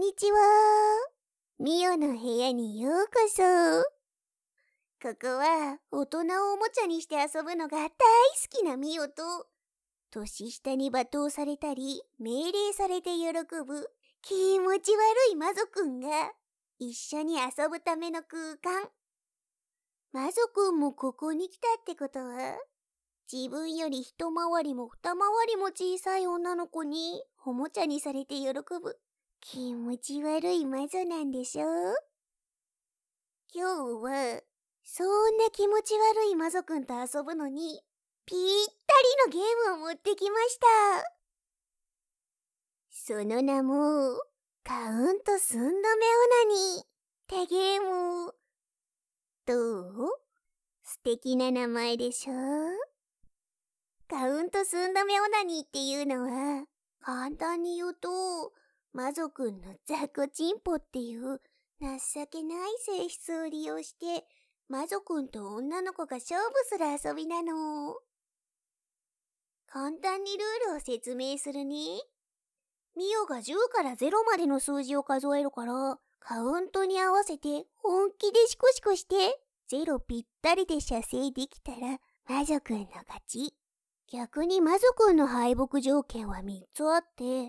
にちは。ミオの部屋にようこそ。ここは大人をおもちゃにして遊ぶのが大好きなミオと、年下に罵倒されたり命令されて喜ぶ気持ち悪いマゾくんが一緒に遊ぶための空間。マゾくんもここに来たってことは、自分より一回りも二回りも小さい女の子におもちゃにされて喜ぶ気持ち悪いマゾなんでしょ。今日はそんな気持ち悪いマゾくんと遊ぶのにぴったりのゲームを持ってきました。その名もカウント寸止めオナニーってゲーム。どう？素敵な名前でしょ。カウント寸止めオナニーっていうのは、簡単に言うと、マゾくんの雑魚チンポっていう情けない性質を利用して、マゾくんと女の子が勝負する遊びなの。簡単にルールを説明するね。ミオが10から0までの数字を数えるから、カウントに合わせて本気でシコシコして、0ぴったりで射精できたら、マゾくんの勝ち。逆にマゾくんの敗北条件は3つあって、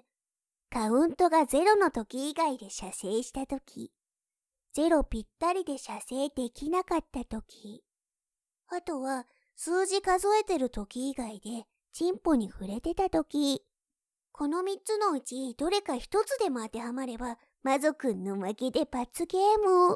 カウントが0の時以外で射精した時、0ぴったりで射精できなかった時、あとは数字数えてる時以外でチンポに触れてた時、この3つのうちどれか1つでも当てはまればマゾくんの負けで罰ゲーム。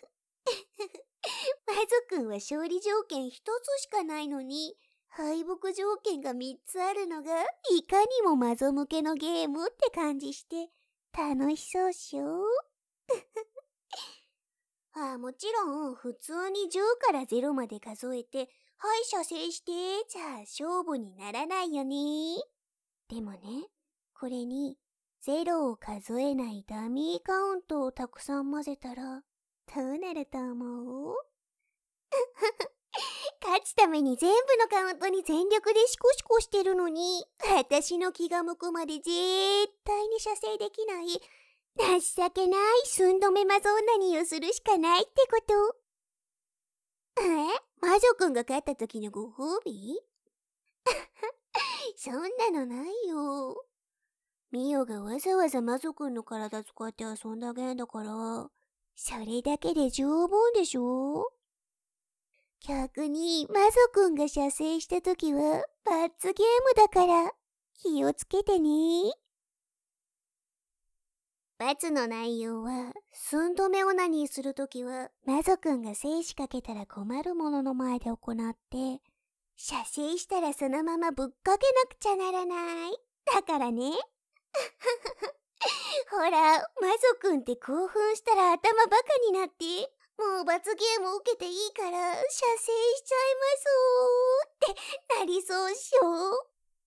マゾくんは勝利条件1つしかないのに、敗北条件が3つあるのがいかにもマゾ向けのゲームって感じして楽しそうっしょ。もちろん普通に10から0まで数えてはい射精してじゃあ勝負にならないよね。でもね、これに0を数えないダミーカウントをたくさん混ぜたらどうなると思う？勝つために全部のカウントに全力でシコシコしてるのに、私の気が向くまで絶対に射精できない情けない寸止めマゾオナニーをするしかないってこと。マゾくんが勝った時のご褒美？そんなのないよ。ミオがわざわざマゾくんの体使って遊んだゲームだから、それだけで十分でしょ。逆にマゾくんが射精した時は罰ゲームだから気をつけてね。罰の内容は、寸止めオナニーするときは、マゾくんが精子かけたら困るものの前で行って、射精したらそのままぶっかけなくちゃならない。だからね。ほら、マゾくんって興奮したら頭バカになって、もう罰ゲーム受けていいから射精しちゃいますってなりそうっしょ。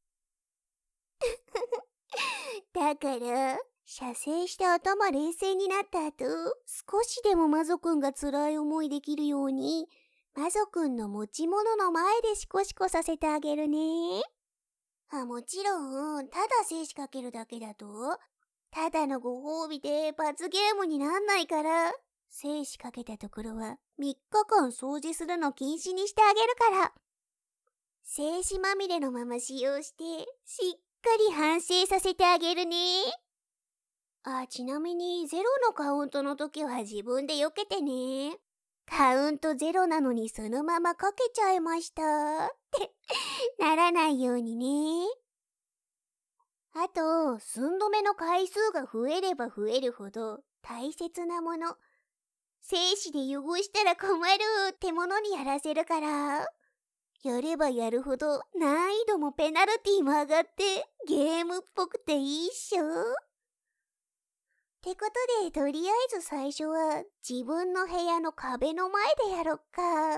だから、射精して頭冷静になった後、少しでもマゾくんが辛い思いできるように、マゾくんの持ち物の前でシコシコさせてあげるね。もちろん、ただ精子かけるだけだと、ただのご褒美で罰ゲームになんないから、精子かけたところは3日間掃除するの禁止にしてあげるから。精子まみれのまま使用して、しっかり反省させてあげるね。ちなみに0のカウントの時は自分で避けてね。カウント0なのにそのままかけちゃいましたってならないようにね。あと、寸止めの回数が増えれば増えるほど大切なもの。精子で汚したら困るってものにやらせるから。やればやるほど難易度もペナルティも上がってゲームっぽくていいっしょ。ってことで、とりあえず最初は自分の部屋の壁の前でやろっか。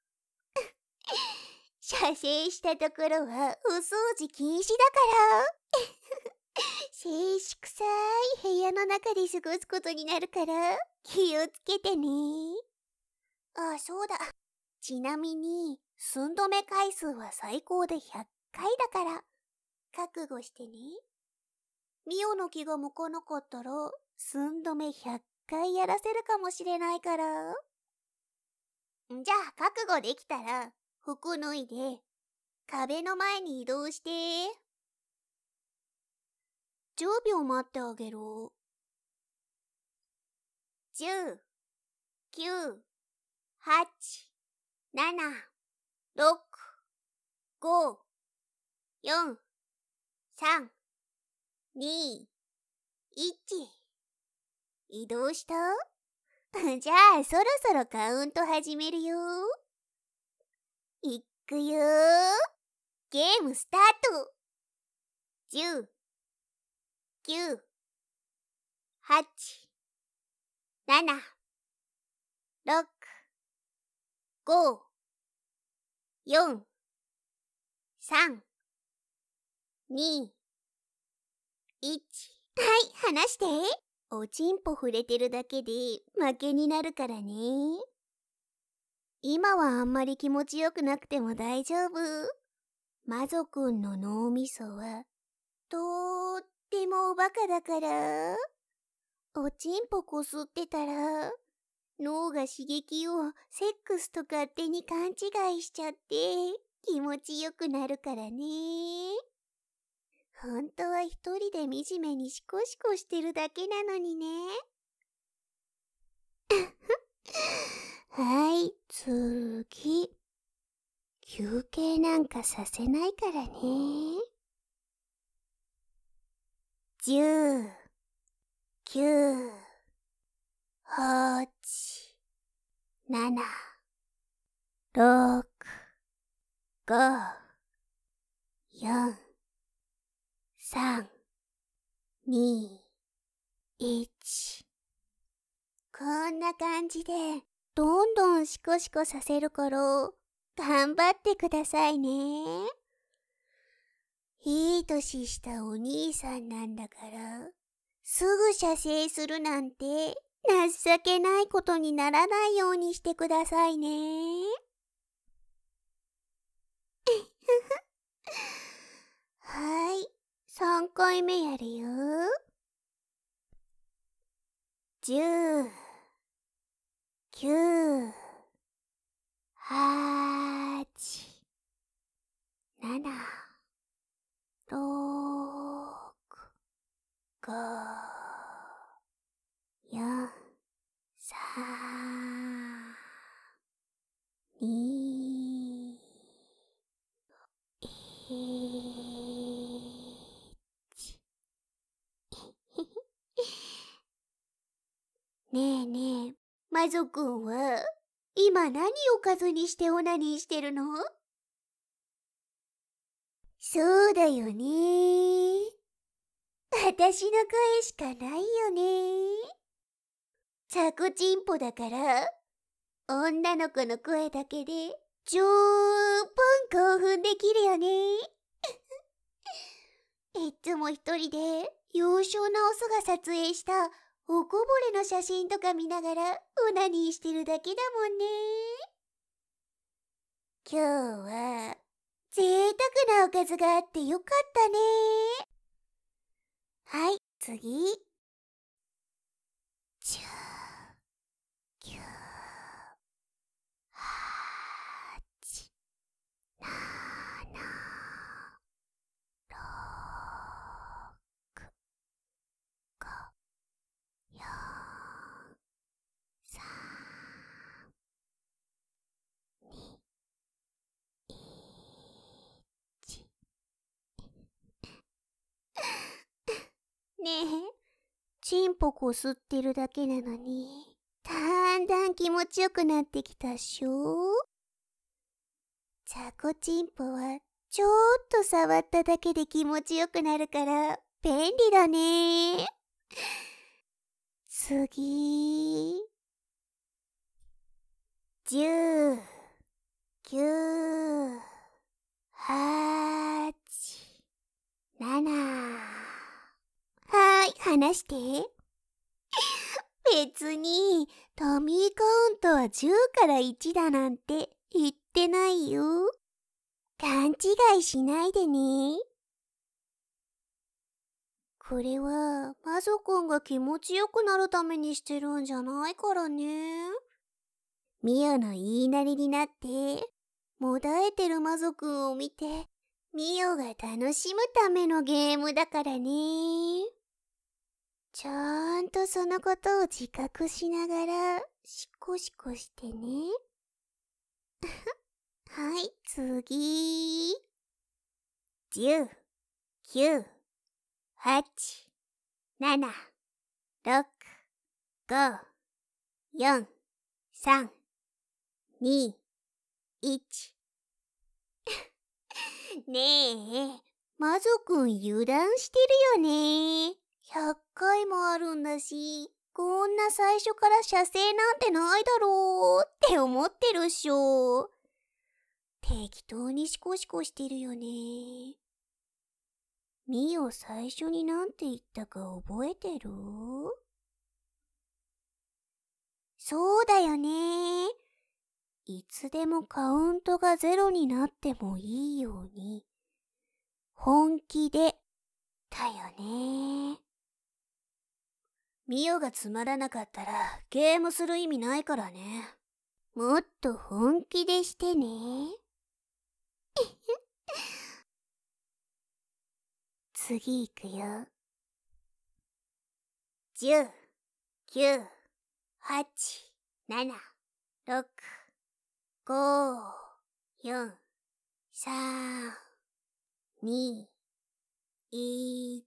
射精したところはお掃除禁止だから。静粛臭い部屋の中で過ごすことになるから気をつけてね。そうだ。ちなみに、寸止め回数は最高で100回だから、覚悟してね。ミオの気が向かなかったら、 寸止め100回やらせるかもしれないから。じゃあ覚悟できたら服脱いで壁の前に移動して。10秒待ってあげる。10、9、8、7、6、5、4、3、2、1。移動した？じゃあそろそろカウント始めるよ。いくよー。ゲームスタート。10、9、8、7、6、5、4、3、2、1。はい、離して。おちんぽ触れてるだけで負けになるからね。今はあんまり気持ちよくなくても大丈夫。マゾくんの脳みそはとーってもおバカだから。おちんぽこすってたら脳が刺激をセックスと勝手に勘違いしちゃって気持ちよくなるからね。本当は一人で惨めにシコシコしてるだけなのにね。はい、次。休憩なんかさせないからね。10、9、8、7、6、5、4、3、2、1。こんな感じでどんどんシコシコさせるから頑張ってくださいね。いい年したお兄さんなんだからすぐ射精するなんて情けないことにならないようにしてくださいね。はい、3回目やるよ。10、9、8、7、6、5、4、3、2、1。ねえねえ、マゾくんは今何を数にしてオナニーしてるの？そうだよね。私の声しかないよね。チャコチンポだから女の子の声だけで十分興奮できるよね。いつも一人で幼少なオスが撮影したおこぼれの写真とか見ながらオナニーしてるだけだもんね。今日は贅沢なおかずがあってよかったね。はい、次。10、9、8、7、6、5、4、3、2、1。ねえ、チンポこすってるだけなのにだんだん気持ちよくなってきたっしょ。チャコチンポはちょっと触っただけで気持ちよくなるから便利だね。次。10、9、8、7。はい、離して。別にトミーカウントは10から1だなんて言ってないよ。勘違いしないでね。 これはマゾくんが気持ちよくなるためにしてるんじゃないからね。ミオの言いなりになって、もだえてるマゾくんを見て、ミオが楽しむためのゲームだからね。ちゃんとそのことを自覚しながら、シコシコしてね。はい、次。10、9、8、7、6、5、4、3、2、1。ねえ、マゾくん油断してるよね。100回もあるんだし、こんな最初から射精なんてないだろうって思ってるっしょ。適当にシコシコしてるよね。ミオ最初になんて言ったか覚えてる？そうだよね。いつでもカウントが0になってもいいように、本気で、だよね。ミオがつまらなかったらゲームする意味ないからね。もっと本気でしてね。次行くよ。10、9、8、7、6、5、4、3、2、1。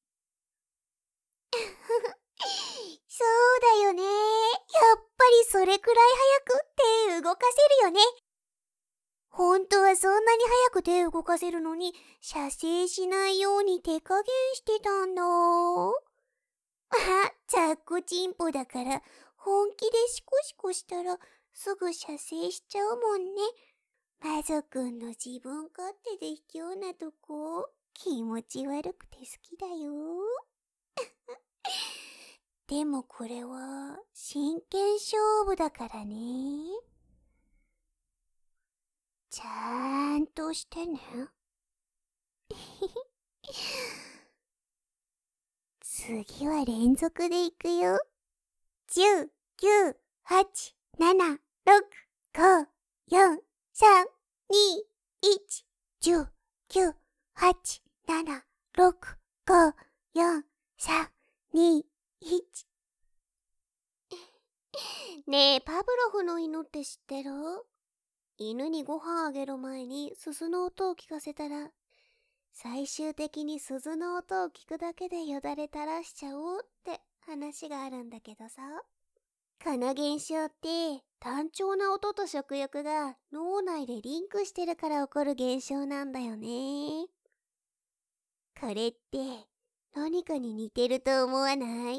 そうだよね。やっぱりそれくらい早く手動かせるよね。本当はそんなに早く手動かせるのに、射精しないように手加減してたんだ。チャッコチンポだから、本気でシコシコしたらすぐ射精しちゃうもんね。マゾくんの自分勝手で卑怯なとこ、気持ち悪くて好きだよ。でもこれは真剣勝負だからね。ちゃんとしてね。次は連続でいくよ。10、9、8、7、6、5、4、3、2、1。10、9、8、7、6、5、4、3、2、1。ねえ、パブロフの犬って知ってる？犬にご飯あげる前に鈴の音を聞かせたら、最終的に鈴の音を聞くだけでよだれ垂らしちゃおうって話があるんだけどさ。この現象って単調な音と食欲が脳内でリンクしてるから起こる現象なんだよね。これって何かに似てると思わない？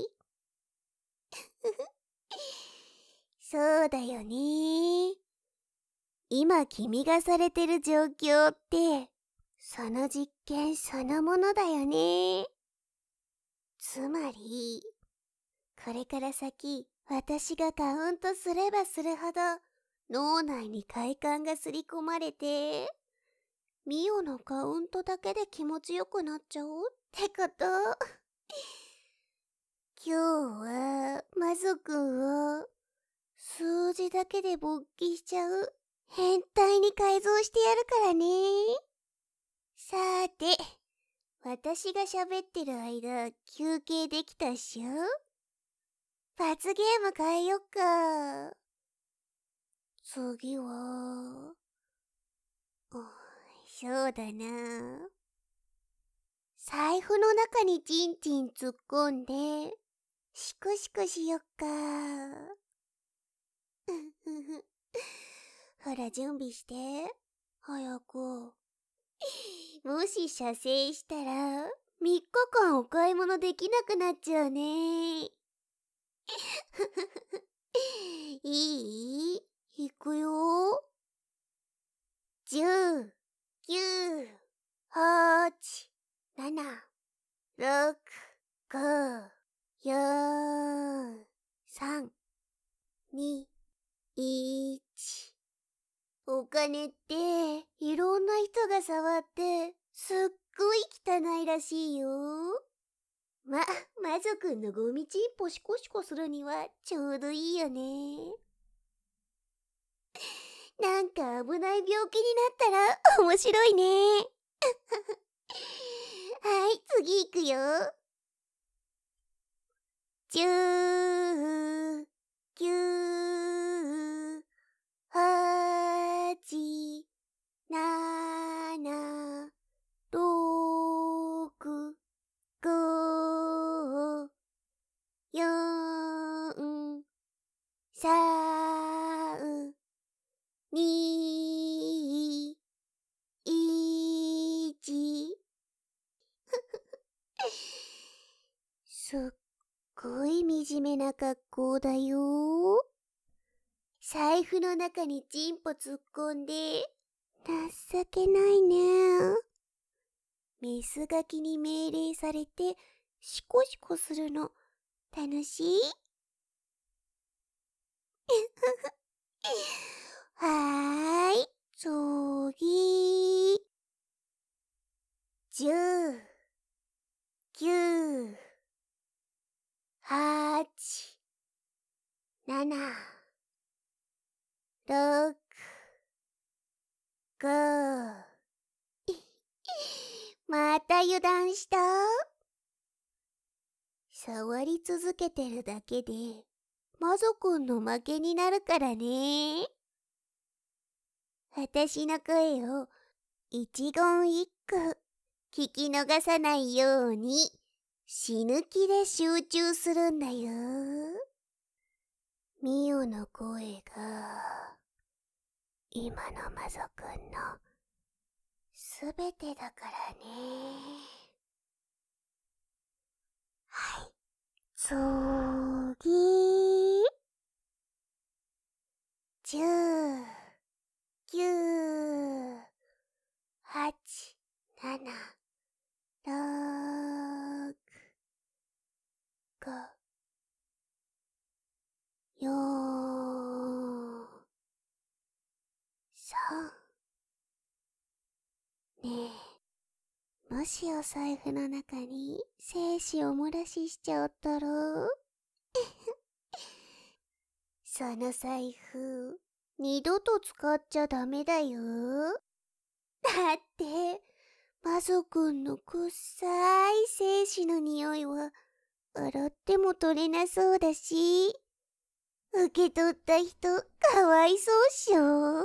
そうだよね。今君がされてる状況ってその実験そのものだよね。つまりこれから先私がカウントすればするほど脳内に快感がすり込まれて、ミオのカウントだけで気持ちよくなっちゃおうってこと。今日はマゾくんを数字だけで勃起しちゃう変態に改造してやるからね。さーて、私が喋ってる間休憩できたっしょ？罰ゲーム変えよっか。次は、そうだな。財布の中にチンチン突っ込んで、シクシクしよっか。ほら準備して。早く。もし射精したら、3日間お買い物できなくなっちゃうね。いい？いくよ。10、9、8、7、6、5、4、3、2、1。お金っていろんな人が触ってすっごい汚いらしいよ。 マゾくんのゴミチンポシコシコするにはちょうどいいよね。なんか危ない病気になったら面白いね。はい、次行くよ。10、9、8、7、6、5、4、3、2、1。すっごい惨めな格好だよ。財布の中にチンポ突っ込んで、情けないね。メスガキに命令されて、シコシコするの、楽しい？はーい、次。10、9、8、7、6、5。また油断した？触り続けてるだけで、マゾくんの負けになるからね。私の声を一言一句聞き逃さないように死ぬ気で集中するんだよ。ミオの声が今のマゾくんのすべてだからね。はい、次。10、9、8、7、6、5、4、3。ねえ、もしお財布の中に精子を漏らししちゃったらその財布、二度と使っちゃダメだよ。だって、マゾくんのくっさい精子の匂いは、洗っても取れなそうだし、受け取った人、かわいそうっしょ。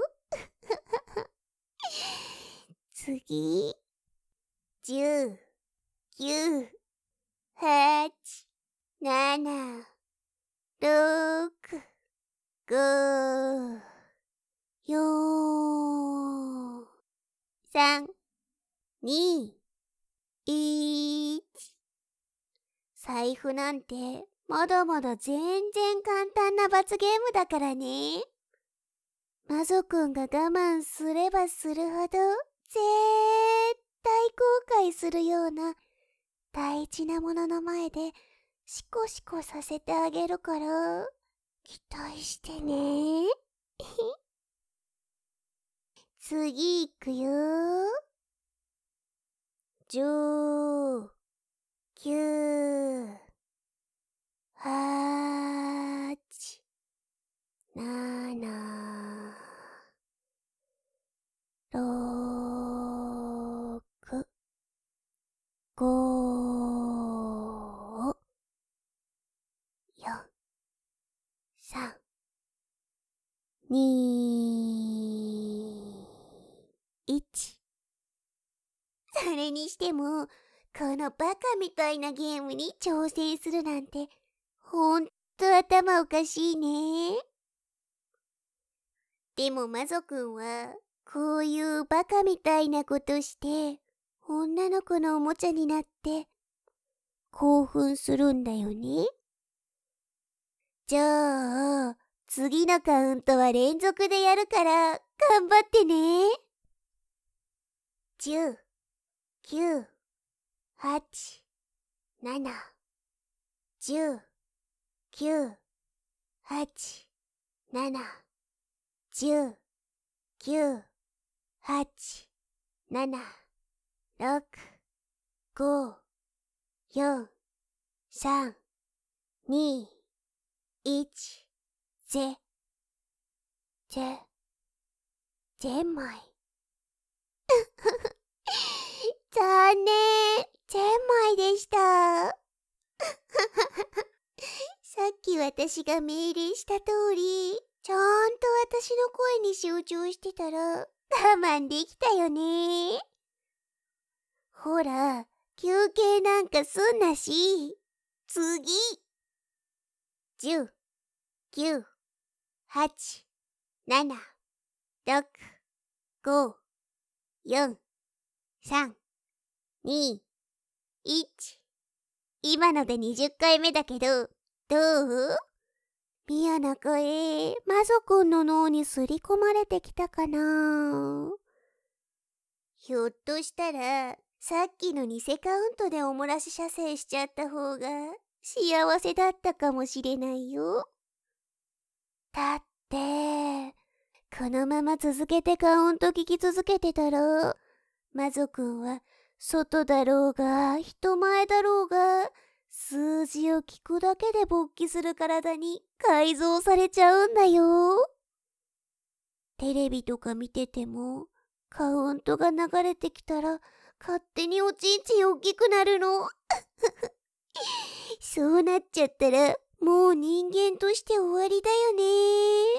次。10、9、8、7、6、5、4、3、2、1。財布なんてまだまだ全然簡単な罰ゲームだからね。マゾくんが我慢すればするほど絶対後悔するような大事なものの前でシコシコさせてあげるから期待してね。次行くよ。10、9、8、7、6、5、4、3、2、1。それにしても、このバカみたいなゲームに挑戦するなんて、ほんと頭おかしいね。でもマゾくんは、こういうバカみたいなことして、女の子のおもちゃになって、興奮するんだよね。じゃあ、次のカウントは連続でやるから、頑張ってね。10、9、8、7、10、9、8、7、10、9、8、7、6、5、4、 3、2、1、ゼンマイ。残念、ゼンマイでした。さっき私が命令した通り、ちゃんと私の声に集中してたら我慢できたよね。ほら、休憩なんかすんなし。次。10、9、8、7、6、5、4、3、2、1。今ので20回目だけど、どう？妙な声、マゾくんの脳にすり込まれてきたかな？ひょっとしたら、さっきの偽カウントでおもらし射精しちゃった方が幸せだったかもしれないよ。だって、このまま続けてカウント聞き続けてたら、マゾくんは外だろうが人前だろうが、数字を聞くだけで勃起する体に改造されちゃうんだよ。テレビとか見てても、カウントが流れてきたら勝手におちんちん大きくなるの。そうなっちゃったらもう人間として終わりだよね。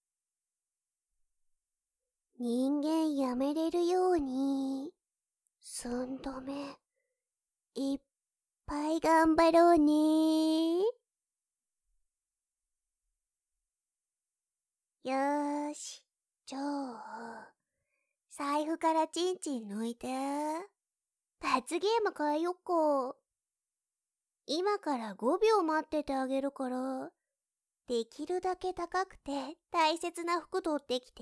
人間やめれるように寸止めいっぱい頑張ろうね。よーし、じゃあ財布からチンチン抜いて。罰ゲーム変えよっか。今から5秒待っててあげるから、できるだけ高くて大切な服取ってきて。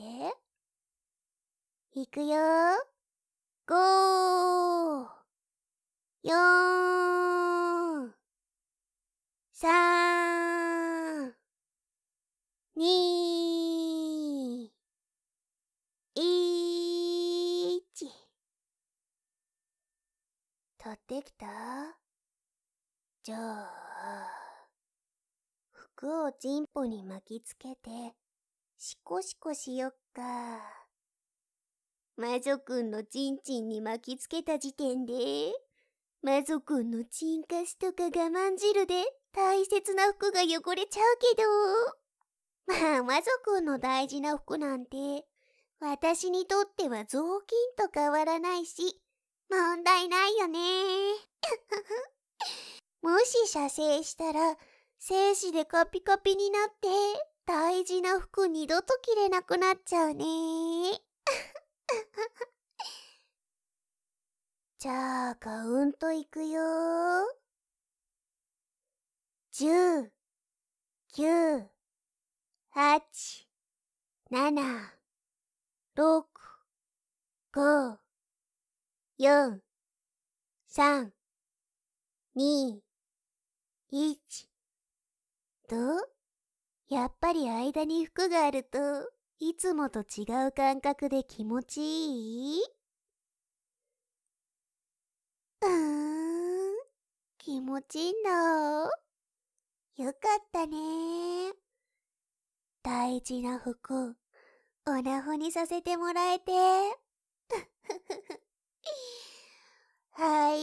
いくよ。5、4、3、2、1。取ってきた？じゃあ、服をチンポに巻きつけて、シコシコしよっか。魔女くんのチンチンに巻きつけた時点で、魔女くんのチンカスとか我慢汁で大切な服が汚れちゃうけど、まあ魔女くんの大事な服なんて、私にとっては雑巾と変わらないし、問題ないよね。もし射精したら、精子でカピカピになって、大事な服二度と着れなくなっちゃうね。じゃあ、カウントいくよ。10、9、8、7、6、5、4、3、2、1。どう？やっぱり間に服があると、いつもと違う感覚で気持ちいい？気持ちいいんだ。よかったね。大事な服、オナホにさせてもらえて。はい、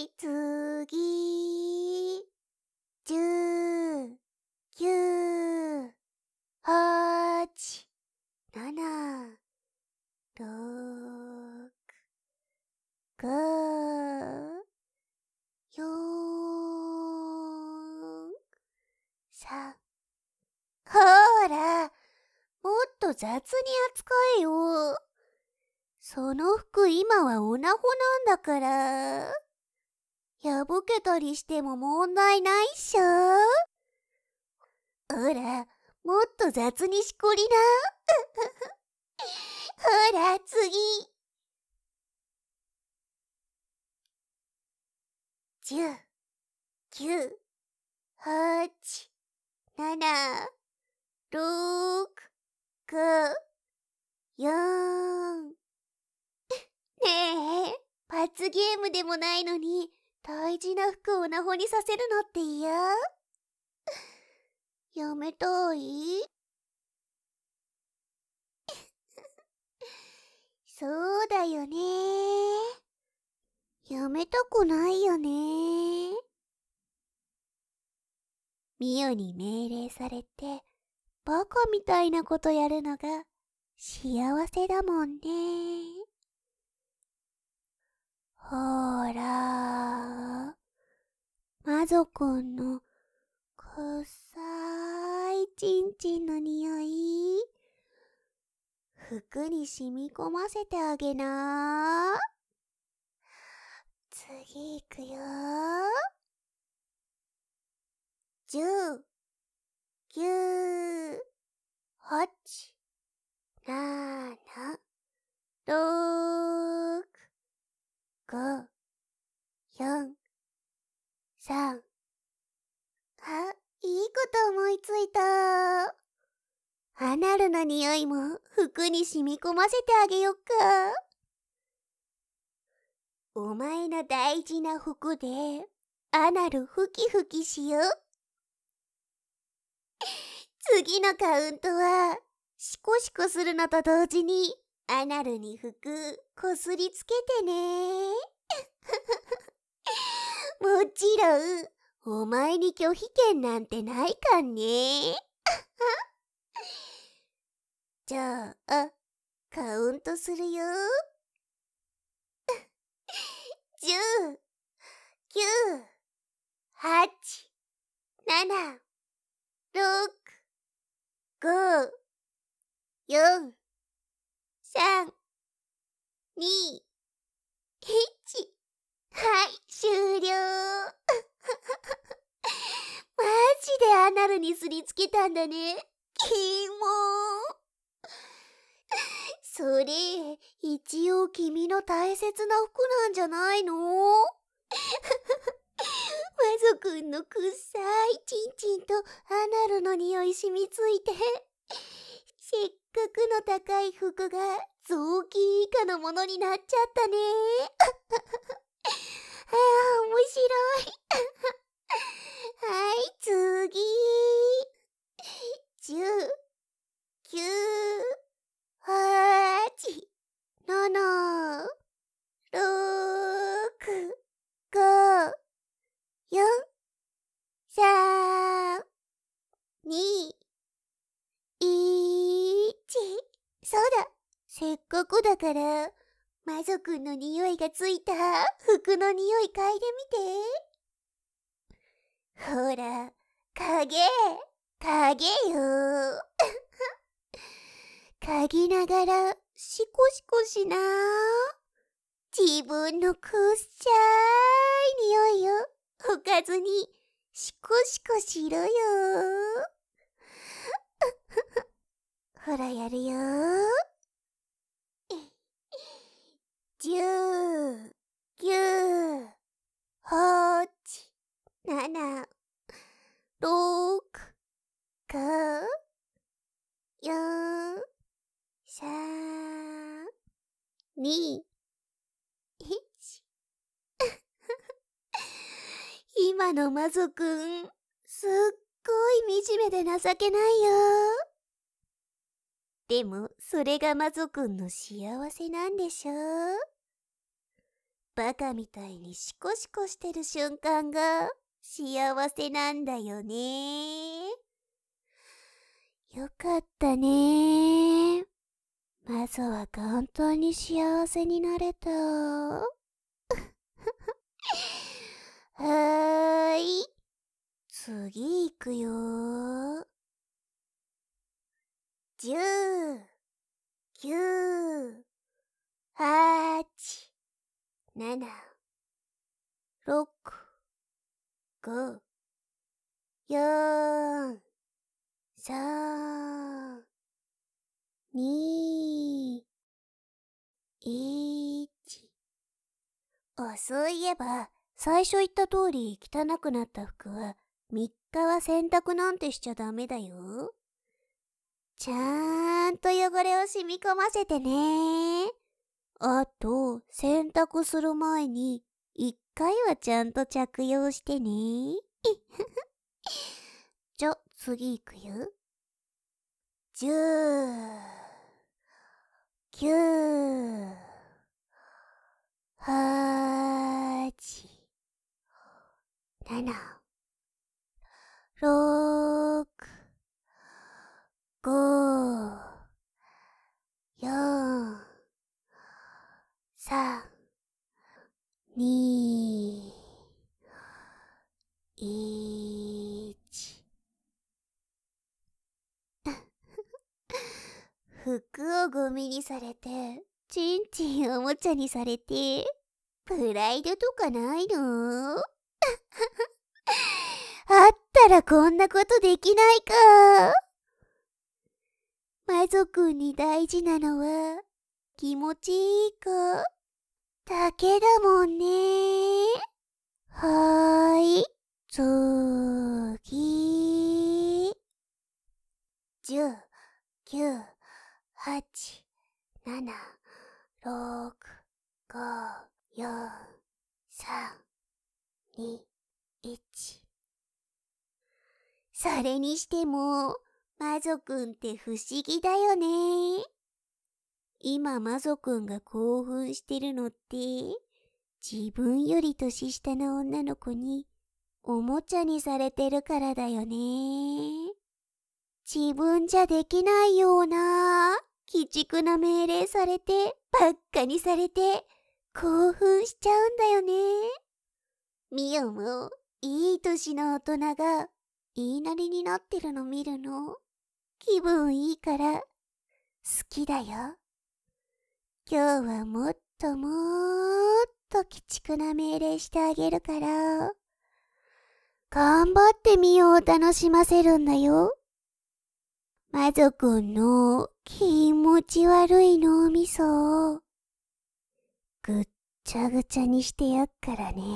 次。10、9、8、7、6、5、4、3。ほーら、もっと雑に扱えよ。その服今はオナホなんだから。破けたりしても問題ないっしょ。ほら、もっと雑にしこりな。ほら、次。10、9、8、7、6、5、4。ねえ、罰ゲームでもないのに、 大事な服をナホにさせるのって嫌？やめたい？そうだよね。やめたくないよね。ミオに命令されてバカみたいなことやるのが幸せだもんね。ほーら、マゾくんのくっさいちんちんの匂い、服に染み込ませてあげな。次行くよ。10、9、8、7、6、5、4、3。あ、いいこと思いついた。アナルの匂いも服に染み込ませてあげよっか。お前の大事な服でアナルふきふきしよう。次のカウントはシコシコするのと同時にアナルに服こすりつけてね。もちろんお前に拒否権なんてないかんね。じゃあカウントするよ。10、9、8、7、6、5、4、3、2、1。はい、終了。マジでアナルにすりつけたんだね。キモ。それ、一応君の大切な服なんじゃないの？マゾくんのくっさいちんちんとアナルの匂い染みついて、せっかくの高い服が雑巾以下のものになっちゃったね。ああ、面白い。はい、次。10、9、8、7、6、5、4、3、2、1。そうだ。せっかくだから、マゾくんの匂いがついた服の匂い嗅いでみて。ほら、嗅げよ。嗅ぎながらシコシコしな。自分のくっさい匂いを置かずにシコシコしろよ。ほらやるよ。10、9、8、7、6、5、4、3、2、1。今のマゾくん、すっごい惨めで情けないよ。でも、それがマゾくんの幸せなんでしょ？バカみたいにシコシコしてる瞬間が幸せなんだよね。よかったね。マゾは本当に幸せになれた。はーい。次行くよ。10、9、8、7、6、5、4、3、2、1。そういえば、最初言った通り汚くなった服は3日は洗濯なんてしちゃダメだよ。ちゃんと汚れを染み込ませてね。あと、洗濯する前に1 回はちゃんと着用してね。じゃ、次行くよ。10、9、8、7、6、5、4、3、2、1。服をゴミにされて、ちんちんおもちゃにされて、プライドとかないの？あったらこんなことできないか。魔族に大事なのは気持ちいいかだけだもんね。はーい、次。10、9、8、7、6、5、4、3、2、1。それにしても、魔女くんって不思議だよね。今魔女くんが興奮してるのって、自分より年下の女の子におもちゃにされてるからだよね。自分じゃできないような鬼畜な命令されてばっかにされて興奮しちゃうんだよね。ミオもいい年の大人が言いなりになってるの見るの気分いいから好きだよ。今日はもっともっと鬼畜な命令してあげるから頑張ってミオを楽しませるんだよ。魔女くんの気持ち悪い脳みそをぐっちゃぐちゃにしてやっからね。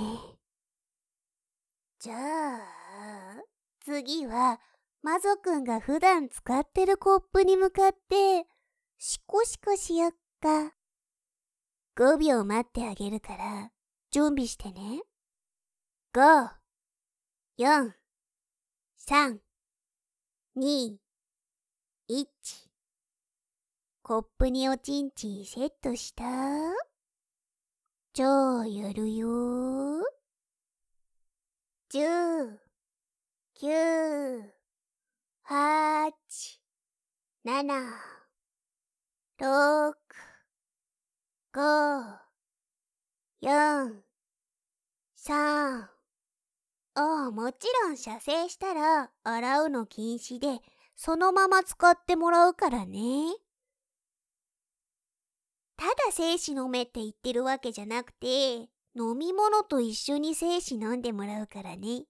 じゃあ次は魔女くんが普段使ってるコップに向かってシコシコしよっか。5秒待ってあげるから準備してね。5、4、3、2、1。コップにおちんちんセットした？じゃあやるよ。10、9、8、7、6、5、4、3。もちろん射精したら洗うの禁止で、そのまま使ってもらうからね。ただ精子飲めって言ってるわけじゃなくて、飲み物と一緒に精子飲んでもらうからね。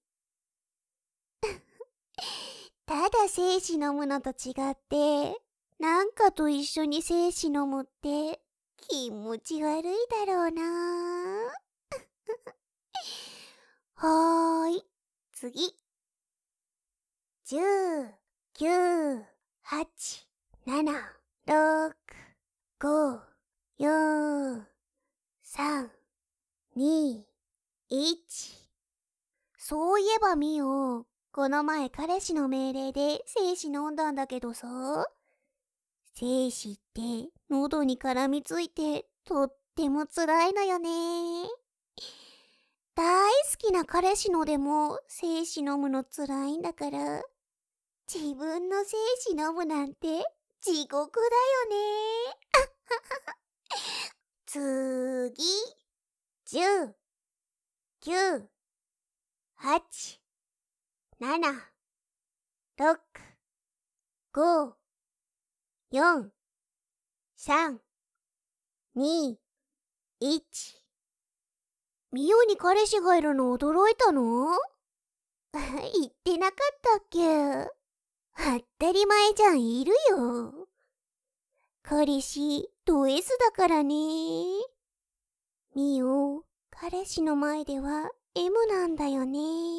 ただ精子飲むのと違って、なんかと一緒に精子飲むって気持ち悪いだろうな。はーい、次。10、9、8、7、6、5、4、3、2、1。そういえばミオ、この前彼氏の命令で精子飲んだんだけどさ、精子って喉に絡みついてとっても辛いのよね。大好きな彼氏のでも精子飲むの辛いんだから、自分の精子飲むなんて地獄だよね。次。10、9、8、7、6、5、4、3、2、1。ミオに彼氏がいるの驚いたの？言ってなかったっけ？当たり前じゃん、いるよ。彼氏、ド S だからね。ミオ、彼氏の前では M なんだよね。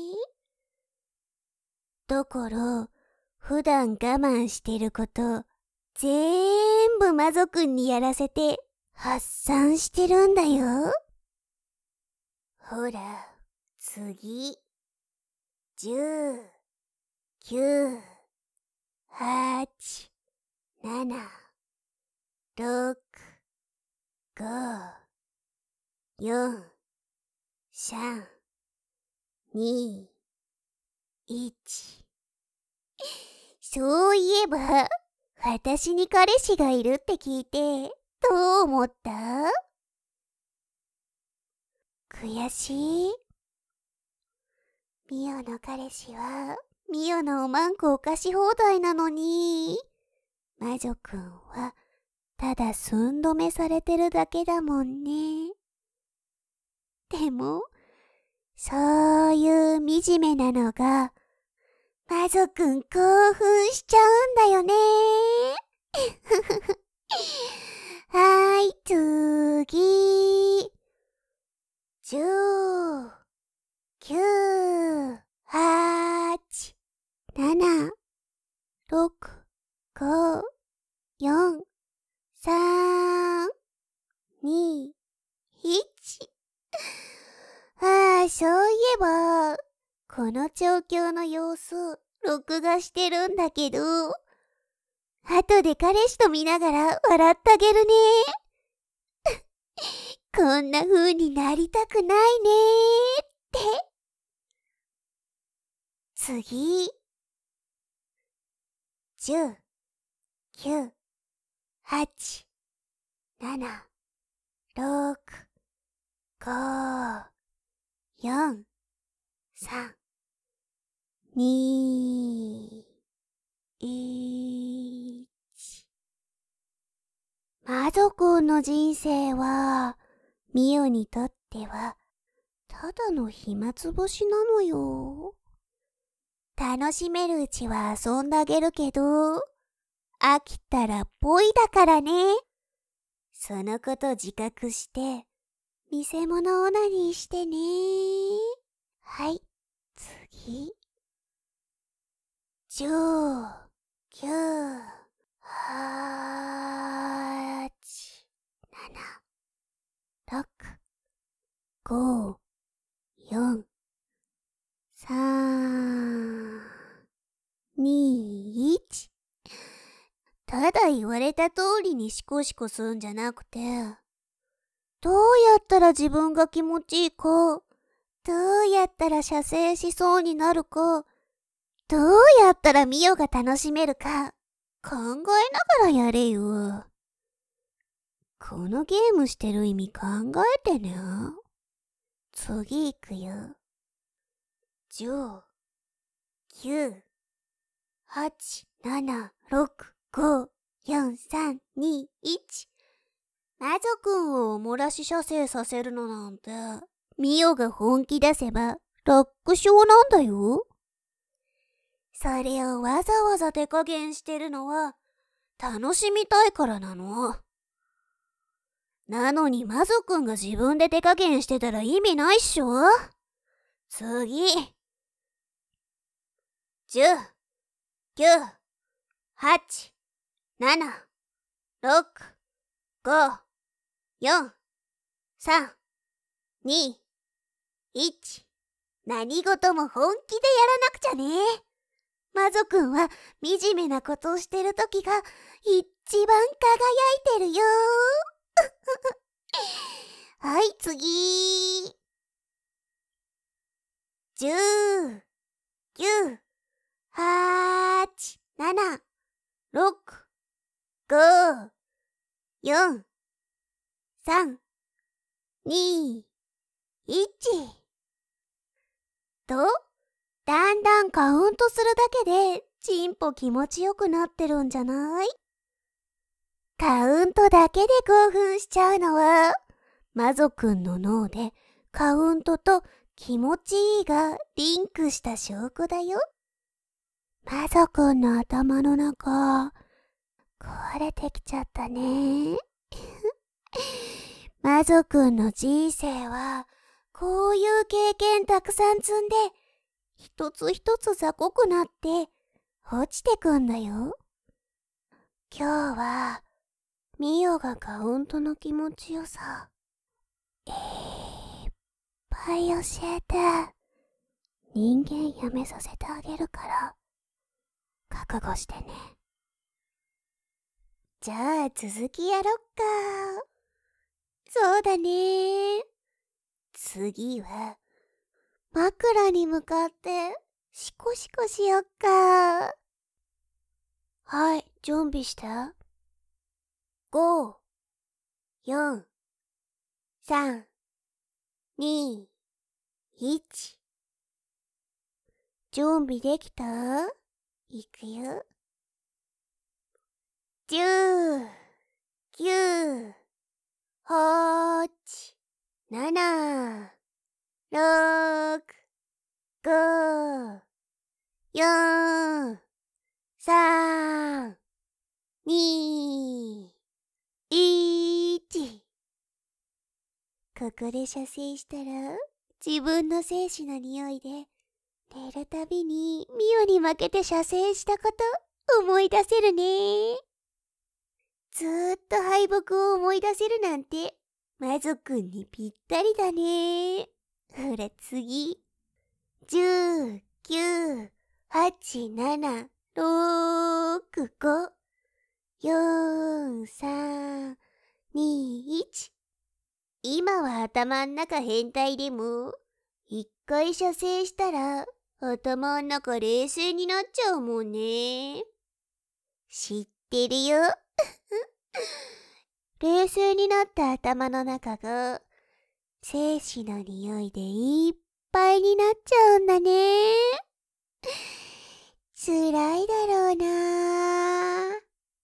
だから、普段我慢してること、全部魔族くんにやらせて発散してるんだよ。 ほら、次。10、9、8、7、6、5、4、3、2、1。そういえば、私に彼氏がいるって聞いて、どう思った？悔しい？ミオの彼氏は、ミオのおまんこお菓子放題なのに、魔女くんは、ただ寸止めされてるだけだもんね。でも、そういう惨めなのが、魔女くん興奮しちゃうんだよね。はい、次。10、9、8、7、6、5、4、3、2、1。そういえば、この調教の様子、録画してるんだけど、後で彼氏と見ながら笑ってあげるね。こんな風になりたくないねって。次。10、9、8、7、6、5、4、3、2、1。魔女くんの人生は、ミオにとっては、ただの暇つぶしなのよ。楽しめるうちは遊んであげるけど、飽きたらポイだからね。そのこと自覚して、見せ物オナニーしてね。はい、次。10、9、8、7、6、5、4、3、2、1。ただ言われた通りにシコシコするんじゃなくて、どうやったら自分が気持ちいいか、どうやったら射精しそうになるか、どうやったらミオが楽しめるか、考えながらやれよ。このゲームしてる意味考えてね。次行くよ。10、9、8、7、6、5、4、3、2、1。魔女くんをおもらし射精させるのなんて、ミオが本気出せば楽勝なんだよ。それをわざわざ手加減してるのは、楽しみたいからなの。なのに魔女くんが自分で手加減してたら意味ないっしょ。次。10、9、8、7、6、5、4、3、2、1。何事も本気でやらなくちゃね。魔女くんは惨めなことをしてるときが一番輝いてるよ。はい、次。10、9、8、7、6、5、4、3、2、1。と、だんだんカウントするだけで、チンポ気持ちよくなってるんじゃない？カウントだけで興奮しちゃうのは、魔女くんの脳でカウントと気持ちいいがリンクした証拠だよ。魔女くんの頭の中、壊れてきちゃったね。魔女くんの人生は、こういう経験たくさん積んで、一つ一つ雑魚くなって落ちてくんだよ。今日はミオがカウントの気持ちよさいっぱぱい教えて。人間やめさせてあげるから、覚悟してね。じゃあ続きやろっか。そうだね。次は、枕に向かって、シコシコしよっか。はい、準備して。5、4、3、2、1。準備できた？いくよ。10、9、8、7、6、5、4、3、2、1。ここで射精したら、自分の精子の匂いで、寝るたびにミオに負けて射精したこと思い出せるね。ずーっと敗北を思い出せるなんて、魔族くんにぴったりだね。ほら次。10、9、8、7、6、5、4、3、2、1。今は頭ん中変態でも、一回射精したら、頭ん中冷静になっちゃうもんね。知ってるよ。冷静になった頭の中が、精子の匂いでいっぱいになっちゃうんだね。辛いだろうな。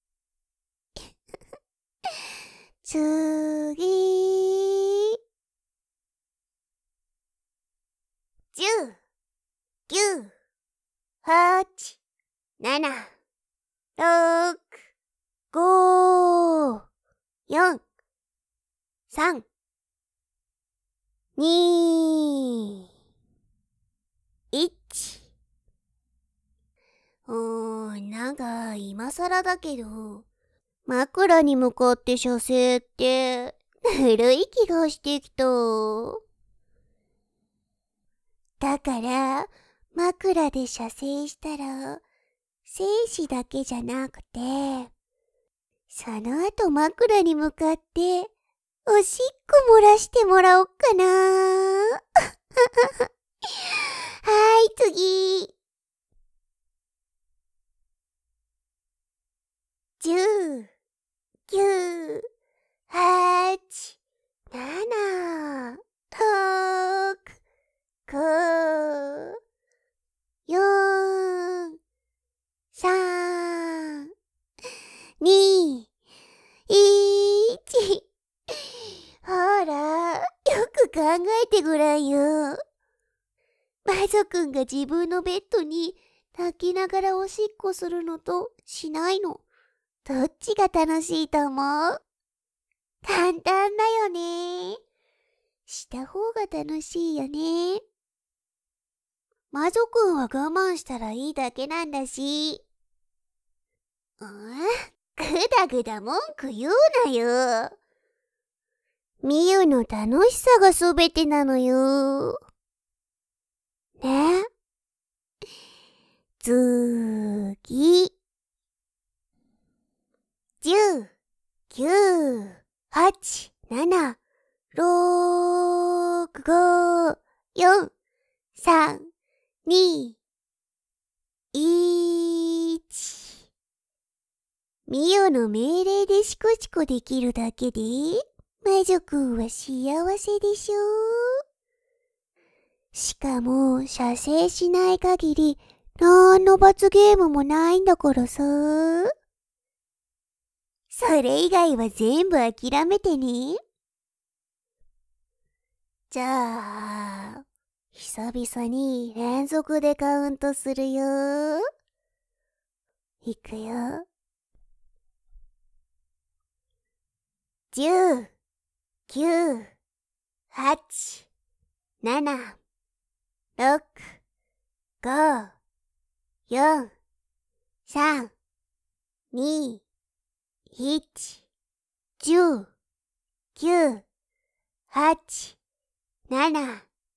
次。10、9、8、7、6、5、4、3、2、1。なんか今更だけど、枕に向かって射精って、ぬるい気がしてきた。だから、枕で射精したら、精子だけじゃなくて、その後枕に向かって、おしっこ漏らしてもらおっかな。はーい、次。10、9、8、7、6、5、4、3、2、1。ほら、よく考えてごらんよ。魔女くんが自分のベッドに泣きながらおしっこするのとしないの。どっちが楽しいと思う？簡単だよね。した方が楽しいよね。魔女くんは我慢したらいいだけなんだし。ぐだぐだ文句言うなよ。みゆの楽しさがすべてなのよ。ね。次。10、9、8、7、6、5、4、3、2、1。ミオの命令でシコシコできるだけで、魔女くんは幸せでしょ。しかも、射精しない限り、なんの罰ゲームもないんだからさ。それ以外は全部諦めてね。じゃあ、久々に連続でカウントするよ。いくよ。10、9、8、7、6、5、4、3、2、1、10、9、8、7、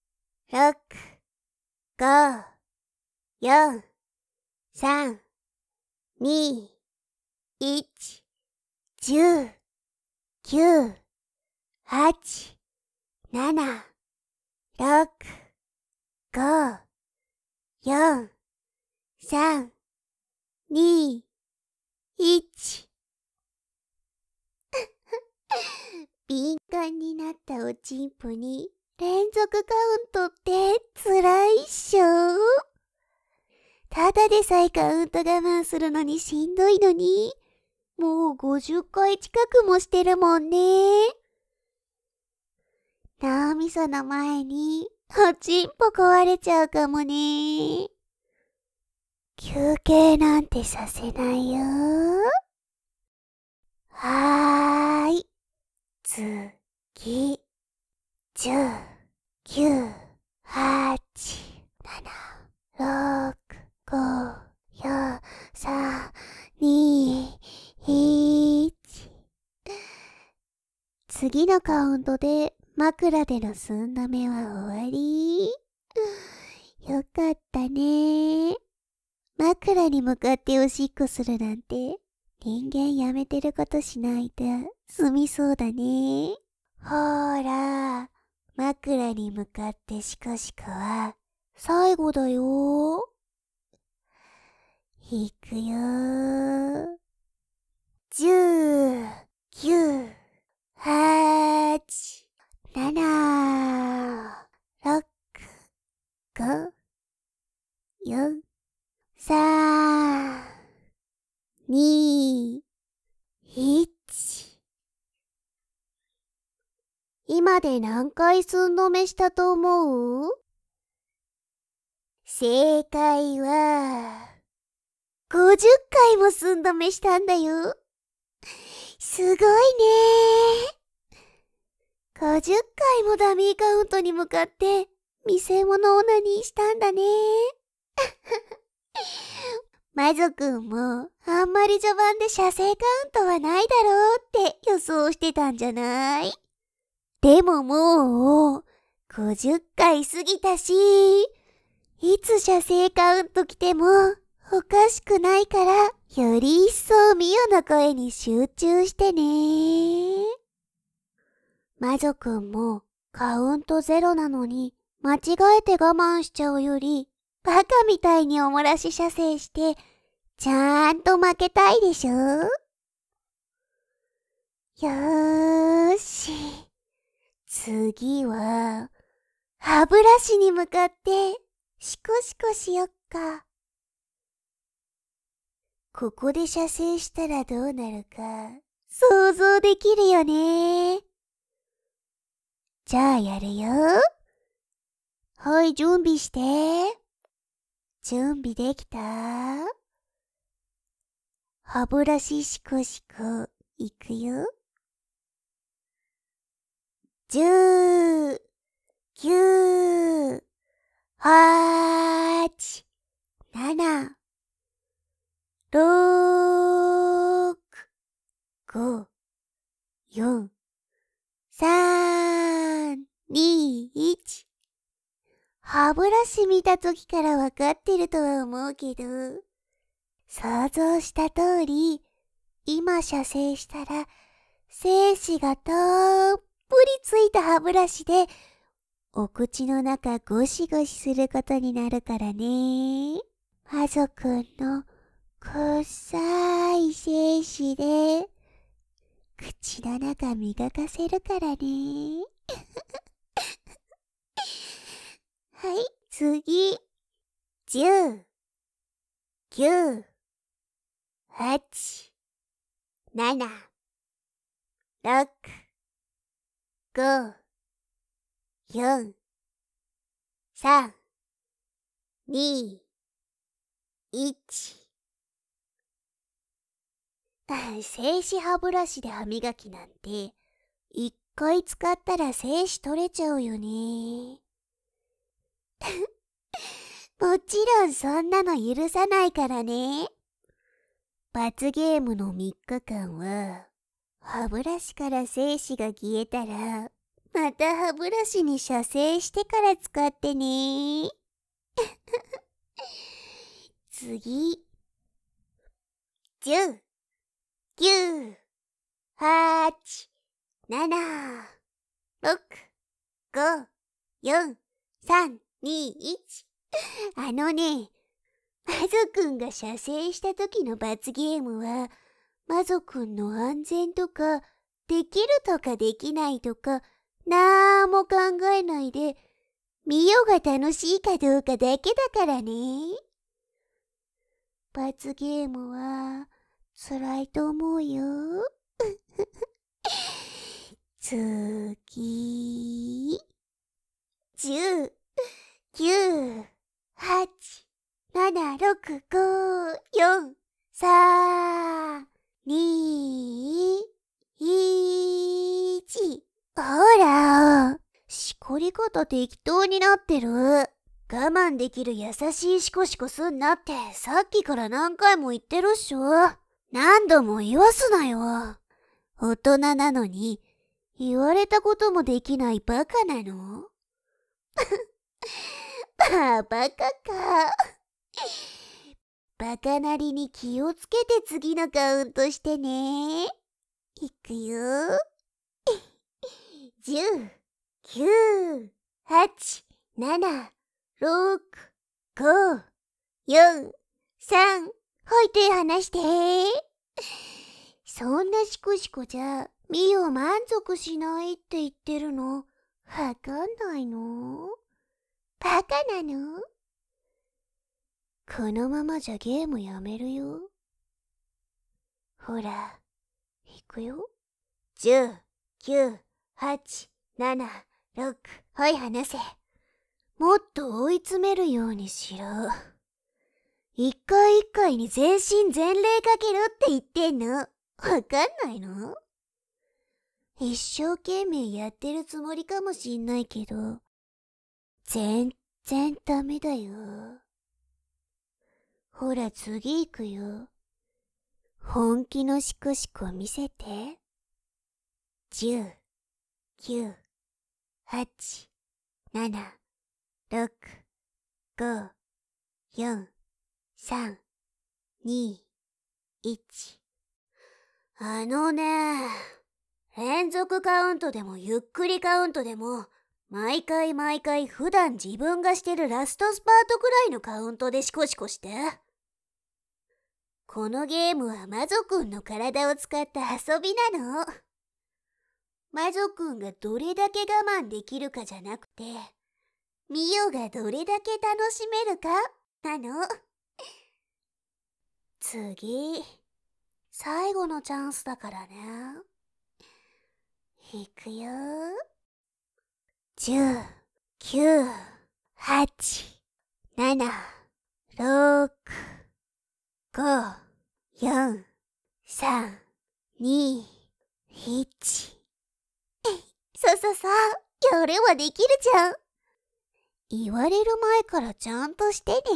6、5、4、3、2、1、10、9、8、7、6、5、4、3、2、1。敏感になったおちんぽに連続カウントって辛いっしょ。ただでさえカウント我慢するのにしんどいのに、もう50回近くもしてるもんね。脳みその前におちんぽ壊れちゃうかもね。休憩なんてさせないよ。はーい。次。10、9、8、7、6、5、4、3、2、1。次のカウントで枕での寸止めは終わり。よかったね。枕に向かっておしっこするなんて人間やめてることしないで済みそうだね。ほーら、枕に向かってシコシコは最後だよ。いくよー。10、9、8、7、6、5、4、3、2、1。今で何回寸止めしたと思う？正解は、50回も寸止めしたんだよ。すごいねー。50回もダミーカウントに向かって見せ物オナニーしたんだね。魔族くんもあんまり序盤で射精カウントはないだろうって予想してたんじゃない？でももう50回過ぎたし、いつ射精カウント来てもおかしくないから、より一層ミオの声に集中してね。魔女くんもカウント0なのに間違えて我慢しちゃうより、バカみたいにおもらし射精してちゃんと負けたいでしょ？よーし。次は歯ブラシに向かってシコシコしよっか。ここで射精したらどうなるか想像できるよね。じゃあやるよ。はい、準備して。準備できた？歯ブラシシコシコいくよ。10、9、8、7、6、5、4、3、2、1。歯ブラシ見た時からわかってるとは思うけど、想像した通り、今射精したら、精子がたっぷりついた歯ブラシで、お口の中ゴシゴシすることになるからね。魔女くんの臭い精子で、口の中磨かせるからね。はい、次。10、9、8、7、6、5、4、3、2、1。静止歯ブラシで歯磨きなんて、一回使ったら精子取れちゃうよね。もちろんそんなの許さないからね。罰ゲームの3日間は、歯ブラシから精子が消えたら、 また歯ブラシに射精してから使ってね。次。10、9、8、7、6、5、4、3、2、1。マゾくんが射精した時の罰ゲームは、マゾくんの安全とか、できるとかできないとか、なんも考えないで、見よが楽しいかどうかだけだからね。罰ゲームは、辛いと思うよ。次。10、9、8、7、6、5、4、3、2、1。ほら、しこり方適当になってる。我慢できる優しいシコシコすんなってさっきから何回も言ってるっしょ。何度も言わすなよ。大人なのに言われたこともできないバカなの？バカか。バカなりに気をつけて次のカウントしてね。いくよ。10、9、8、7、6、5、4、3。はい、手離して。そんなシコシコじゃ、ミオ満足しないって言ってるの。わかんないの？バカなの？このままじゃゲームやめるよ。ほら、いくよ。10、9、8、7、6。はい、離せ。もっと追い詰めるようにしろ。一回一回に全身全霊かけるって言ってんの。わかんないの？一生懸命やってるつもりかもしんないけど、全然ダメだよ。ほら次行くよ。本気のシコシコ見せて。10、9、8、7、6、5、4、3、2、1。連続カウントでもゆっくりカウントでも、毎回普段自分がしてるラストスパートくらいのカウントでシコシコして。このゲームはマゾくんの体を使った遊びなの。マゾくんがどれだけ我慢できるかじゃなくて、ミオがどれだけ楽しめるかなの。次、最後のチャンスだからね。いくよ。10、9、8、7、6、5、4、3、2、1。やればできるじゃん。言われる前からちゃんとしてね。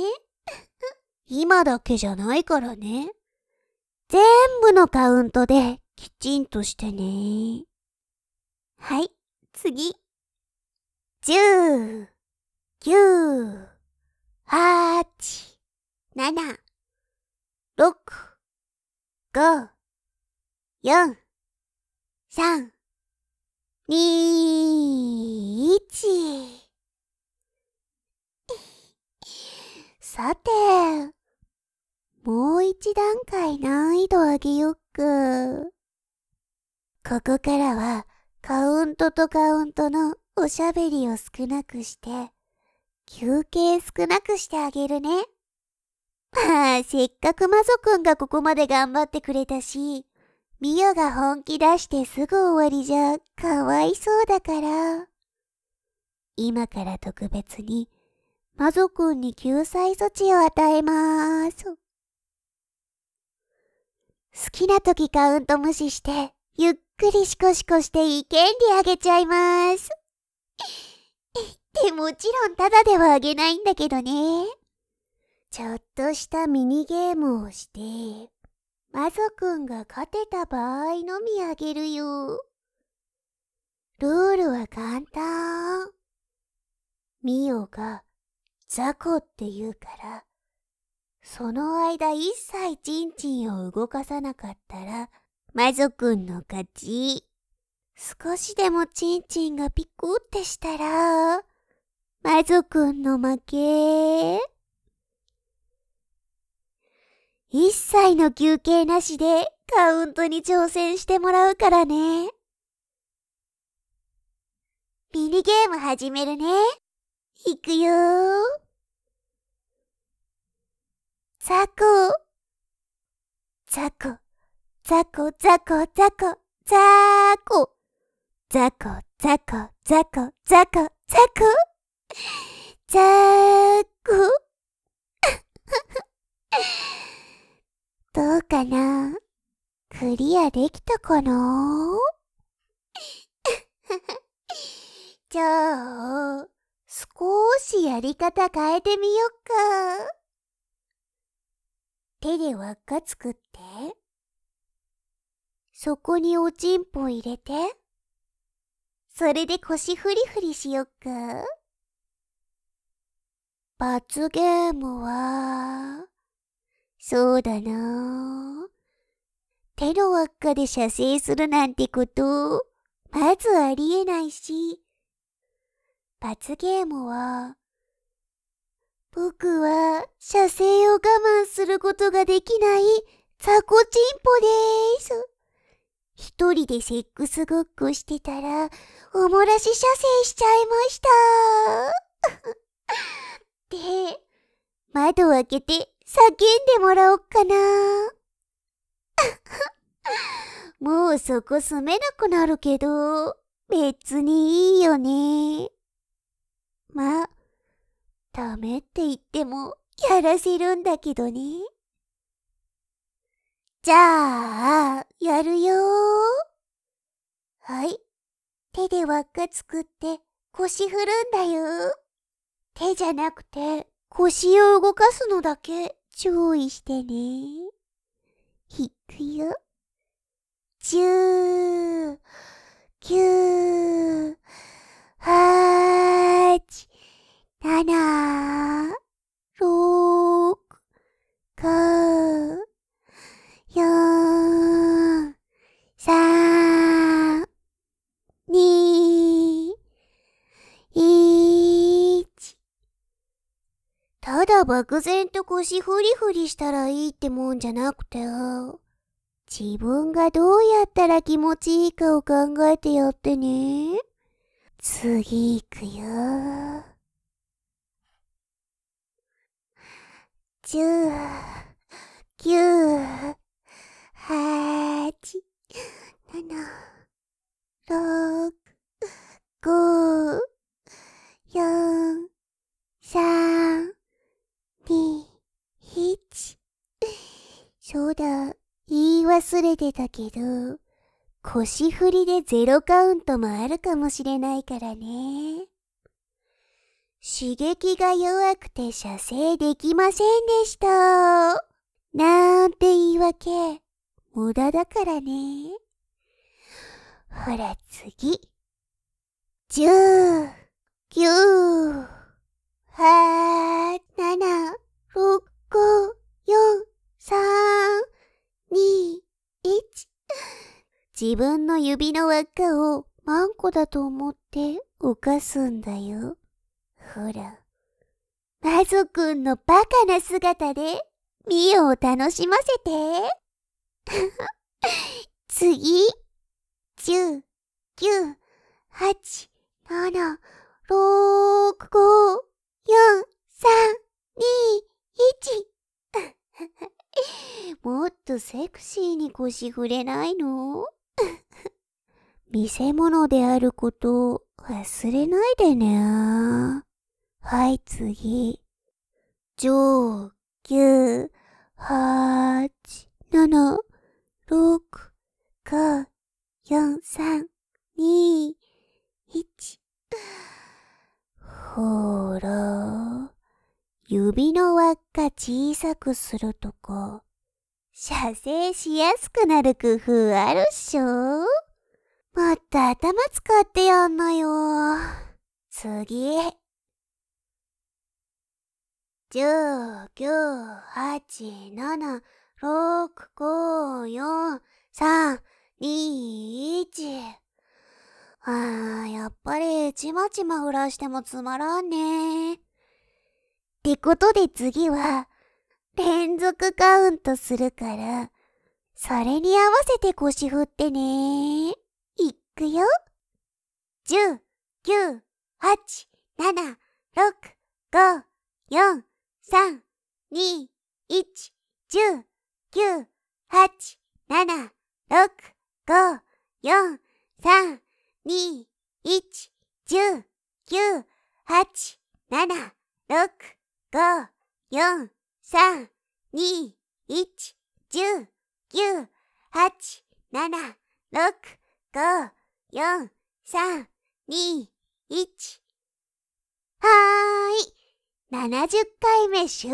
今だけじゃないからね。全部のカウントできちんとしてね。はい、次。10、9、8、7、6、5、4、3、2、1。さて、もう一段階難易度上げよっか。ここからはカウントとカウントのおしゃべりを少なくして、休憩少なくしてあげるね。せっかくマゾくんがここまで頑張ってくれたし、ミオが本気出してすぐ終わりじゃかわいそうだから、今から特別にマゾくんに救済措置を与えまーす。好きな時カウント無視して、ゆっくりシコシコしていい権利あげちゃいます。もちろんタダではあげないんだけどね。ちょっとしたミニゲームをして、マゾくんが勝てた場合のみあげるよ。 ルールは簡単。ミオがザコって言うから、その間一切チンチンを動かさなかったら、魔族くんの勝ち。少しでもチンチンがピクってしたら、魔族くんの負け。一切の休憩なしでカウントに挑戦してもらうからね。ミニゲーム始めるね。いくよー。ザコ、ザコ、ザコ、ザコ、ザコ、ザコ、ザコ、ザコ、ザコ、ザコ、ザコ、ザコ。どうかな？クリアできたかな？じゃあ、少しやり方変えてみよっか。手で輪っか作って、そこにおちんぽ入れて、それで腰フリフリしよっか。罰ゲームは、そうだな。手の輪っかで射精するなんてこと、まずありえないし、罰ゲームは、僕は射精を我慢することができないザコチンポでーす。一人でセックスごっこしてたら、おもらし射精しちゃいました。で、窓を開けて叫んでもらおっかな。もうそこ住めなくなるけど、別にいいよね。まあ、ダメって言ってもやらせるんだけどね。じゃあ、やるよー。はい。手で輪っか作って腰振るんだよ。手じゃなくて腰を動かすのだけ注意してね。いくよ。10、9、8、7、6、5、4、3、2、1。ただ漠然と腰フリフリしたらいいってもんじゃなくて、自分がどうやったら気持ちいいかを考えてやってね。次行くよ。10、9、8、7、6、5、4、3、2、1。そうだ、言い忘れてたけど、腰振りでゼロカウントもあるかもしれないからね。刺激が弱くて射精できませんでした。なんて言い訳、無駄だからね。ほら次。10、9、8、7、6、5、4、3、2、1。自分の指の輪っかをマンコだと思って動かすんだよ。ほら。魔族くんのバカな姿でミオを楽しませて。次。10、9、8、7、6、5、4、3、2、1。もっとセクシーに腰振れないの？見せ物であることを忘れないでね。はい、次。10、9、8、7、6、5、4、3、2、1。ほら、指の輪っか小さくするとか、射精しやすくなる工夫あるっしょ？ もっと頭使ってやんなよ。次。10、9、8、7、6、5、4、3、2、1。やっぱりちまちま振らしてもつまらんね。ってことで次は、連続カウントするから、それに合わせて腰振ってね。いくよ。10、9、8、7、6、5、4、3、2、1、10、9、8、7、6、5、4、3、2、1、10、9、8、7、6、5、4、3、2、1、10、9、8、7、6、5、4、3、2、1。はーい。70回目終了。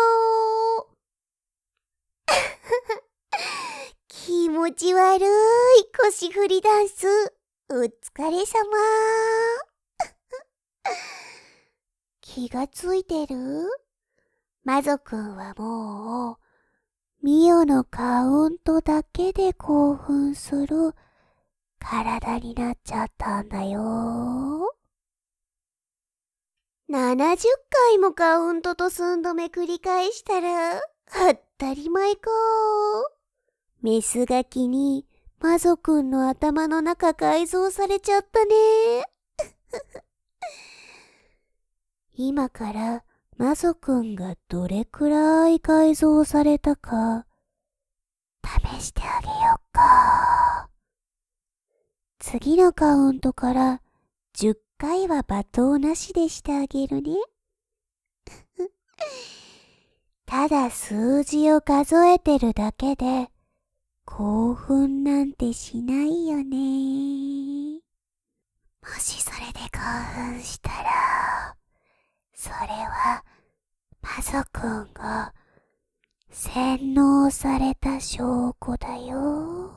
気持ち悪い腰振りダンス。お疲れ様。気がついてる？マゾくんはもう、ミオのカウントだけで興奮する体になっちゃったんだよ。70回もカウントと寸止め繰り返したら、当たり前か。メスガキにマゾくんの頭の中改造されちゃったね。今からマゾくんがどれくらい改造されたか試してあげようか。次のカウントから10回は罵倒なしでしてあげるね。ただ数字を数えてるだけで興奮なんてしないよね。もしそれで興奮したら、それはマゾくんが洗脳された証拠だよ。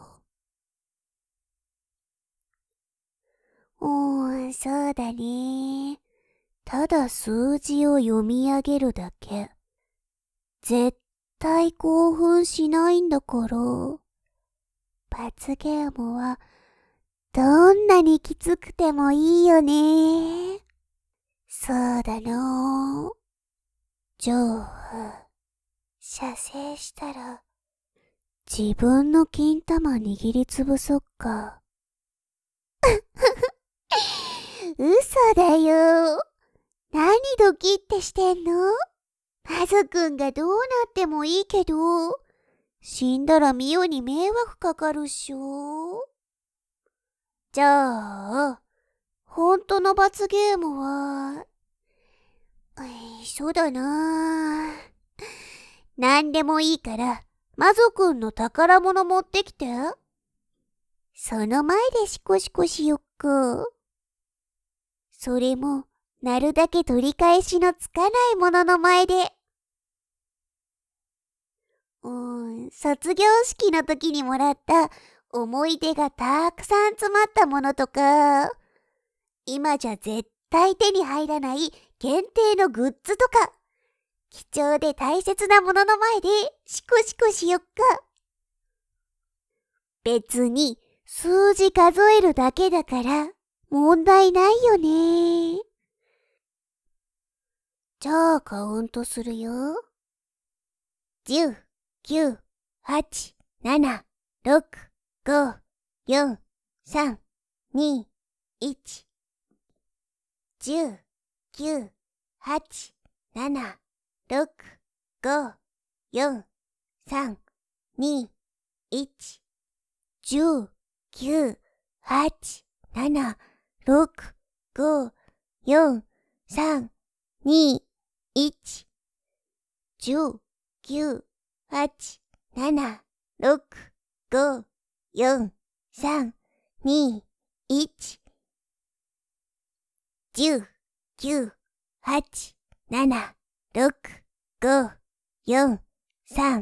そうだね。ただ数字を読み上げるだけ。絶対興奮しないんだから。罰ゲームはどんなにきつくてもいいよね。そうだな。じゃあ、射精したら自分の金玉握りつぶそっか。嘘だよ。何ドキってしてんの？マゾくんがどうなってもいいけど、死んだらミオに迷惑かかるっしょ。じゃあ、本当の罰ゲームは、そうだな。なんでもいいから、マゾくんの宝物持ってきて。その前でシコシコしよっか。それも、なるだけ取り返しのつかないものの前で。卒業式の時にもらった思い出がたくさん詰まったものとか、今じゃ絶対手に入らない限定のグッズとか、貴重で大切なものの前でシコシコしよっか。別に数字数えるだけだから問題ないよね。じゃあカウントする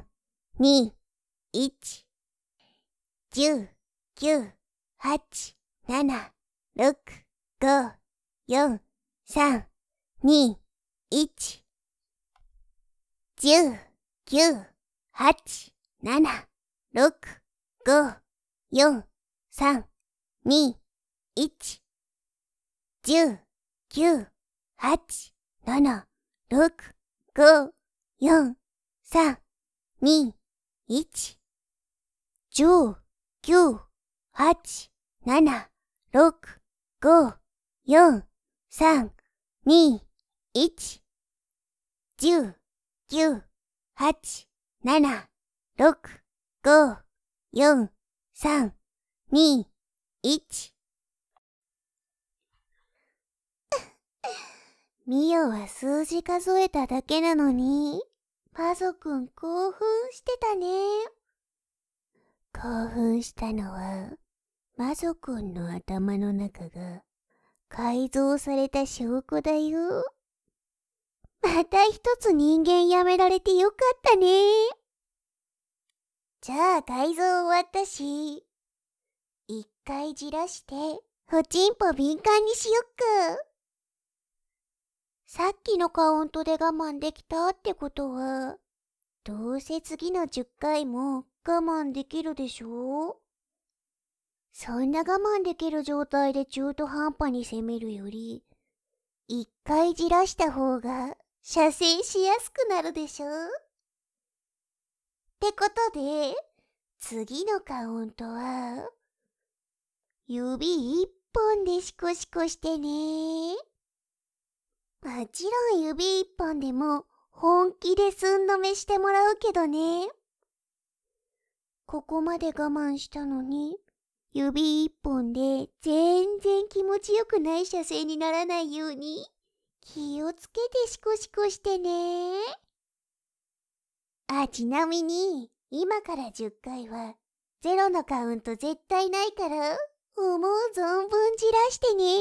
よ。10、9、8、7、6、5、4、3、2、1。10、9、8、7、6、5、4、3、2、1。10、9、8、7、6、5、4、3、2、1。10、9、8、7、6、5、4、3、2、1。10、9、8、7、6、5、4、3、2、1。10、9、8、 7、6、5、4、3、2、1。10、9、8、7、6、5、4、3、2、1。10、9、8、7、6、5、4、3、2、1。10、9、8、7、6、5、4、3、2、1。10、9、8、7、6、5、4、3、2、1。ミオは数字数えただけなのに、パゾくん興奮してたね。興奮したのは、マゾくんの頭の中が改造された証拠だよ。また一つ人間やめられてよかったね。じゃあ改造終わったし、一回じらして、おちんぽ敏感にしよっか。さっきのカウントで我慢できたってことは、どうせ次の10回も我慢できるでしょ？そんな我慢できる状態で中途半端に攻めるより、一回じらした方が射精しやすくなるでしょ？ってことで、次のカウントは、指一本でシコシコしてね。もちろん指一本でも本気で寸止めしてもらうけどね。ここまで我慢したのに、指一本で全然気持ちよくない射精にならないように気をつけてシコシコしてね。ちなみに今から10回はゼロのカウント絶対ないから思う存分じらしてね。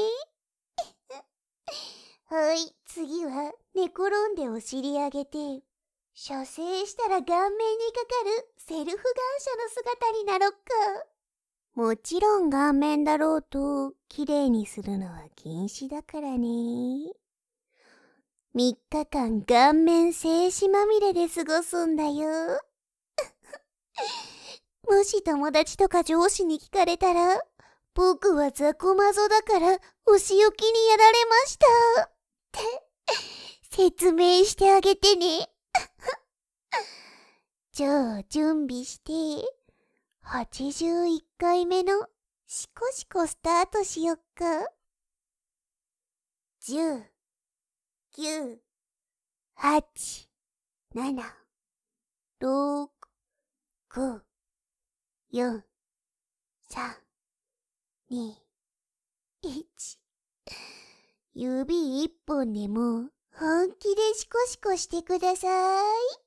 はい、次は寝転んでお尻上げて、射精したら顔面にかかるセルフ感謝の姿になろっか。もちろん顔面だろうと綺麗にするのは禁止だからね。3日間顔面精子まみれで過ごすんだよ。もし友達とか上司に聞かれたら、僕はザコマゾだからお仕置きにやられましたって説明してあげてね。じゃあ準備して81回目のシコシコスタートしよっか。10、9、8、7、6、5、4、3、2、1。指一本でも本気でシコシコしてください。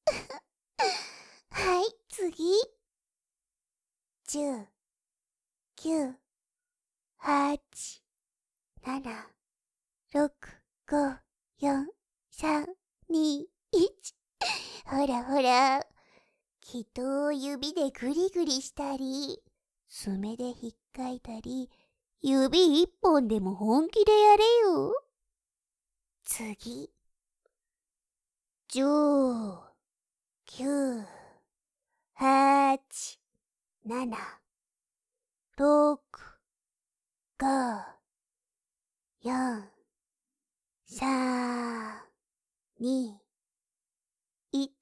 はい、次。10、9、8、7、6、5、4、3、2、1。ほらほら、人を指でグリグリしたり、爪で引っかいたり、指一本でも本気でやれよ。次。10、9、8、7、6、5、4、3、2、1。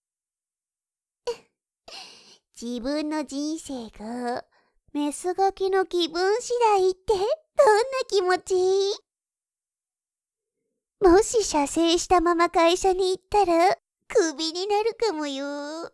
自分の人生がメスガキの気分次第ってどんな気持ち？もし射精したまま会社に行ったらクビになるかもよ。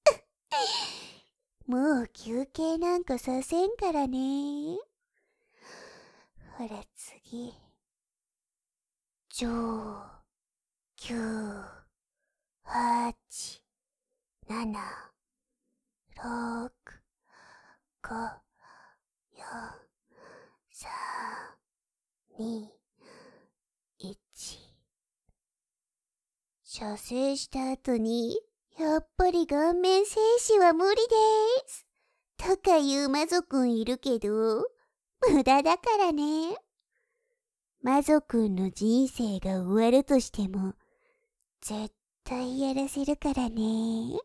もう休憩なんかさせんからね。ほら次。10、9、8、7、6、5、4、3、2、1。射精した後に、やっぱり顔面精子は無理です。とかいう魔族くんいるけど、 無駄だからね。魔族くんの人生が終わるとしても、絶対やらせるからね。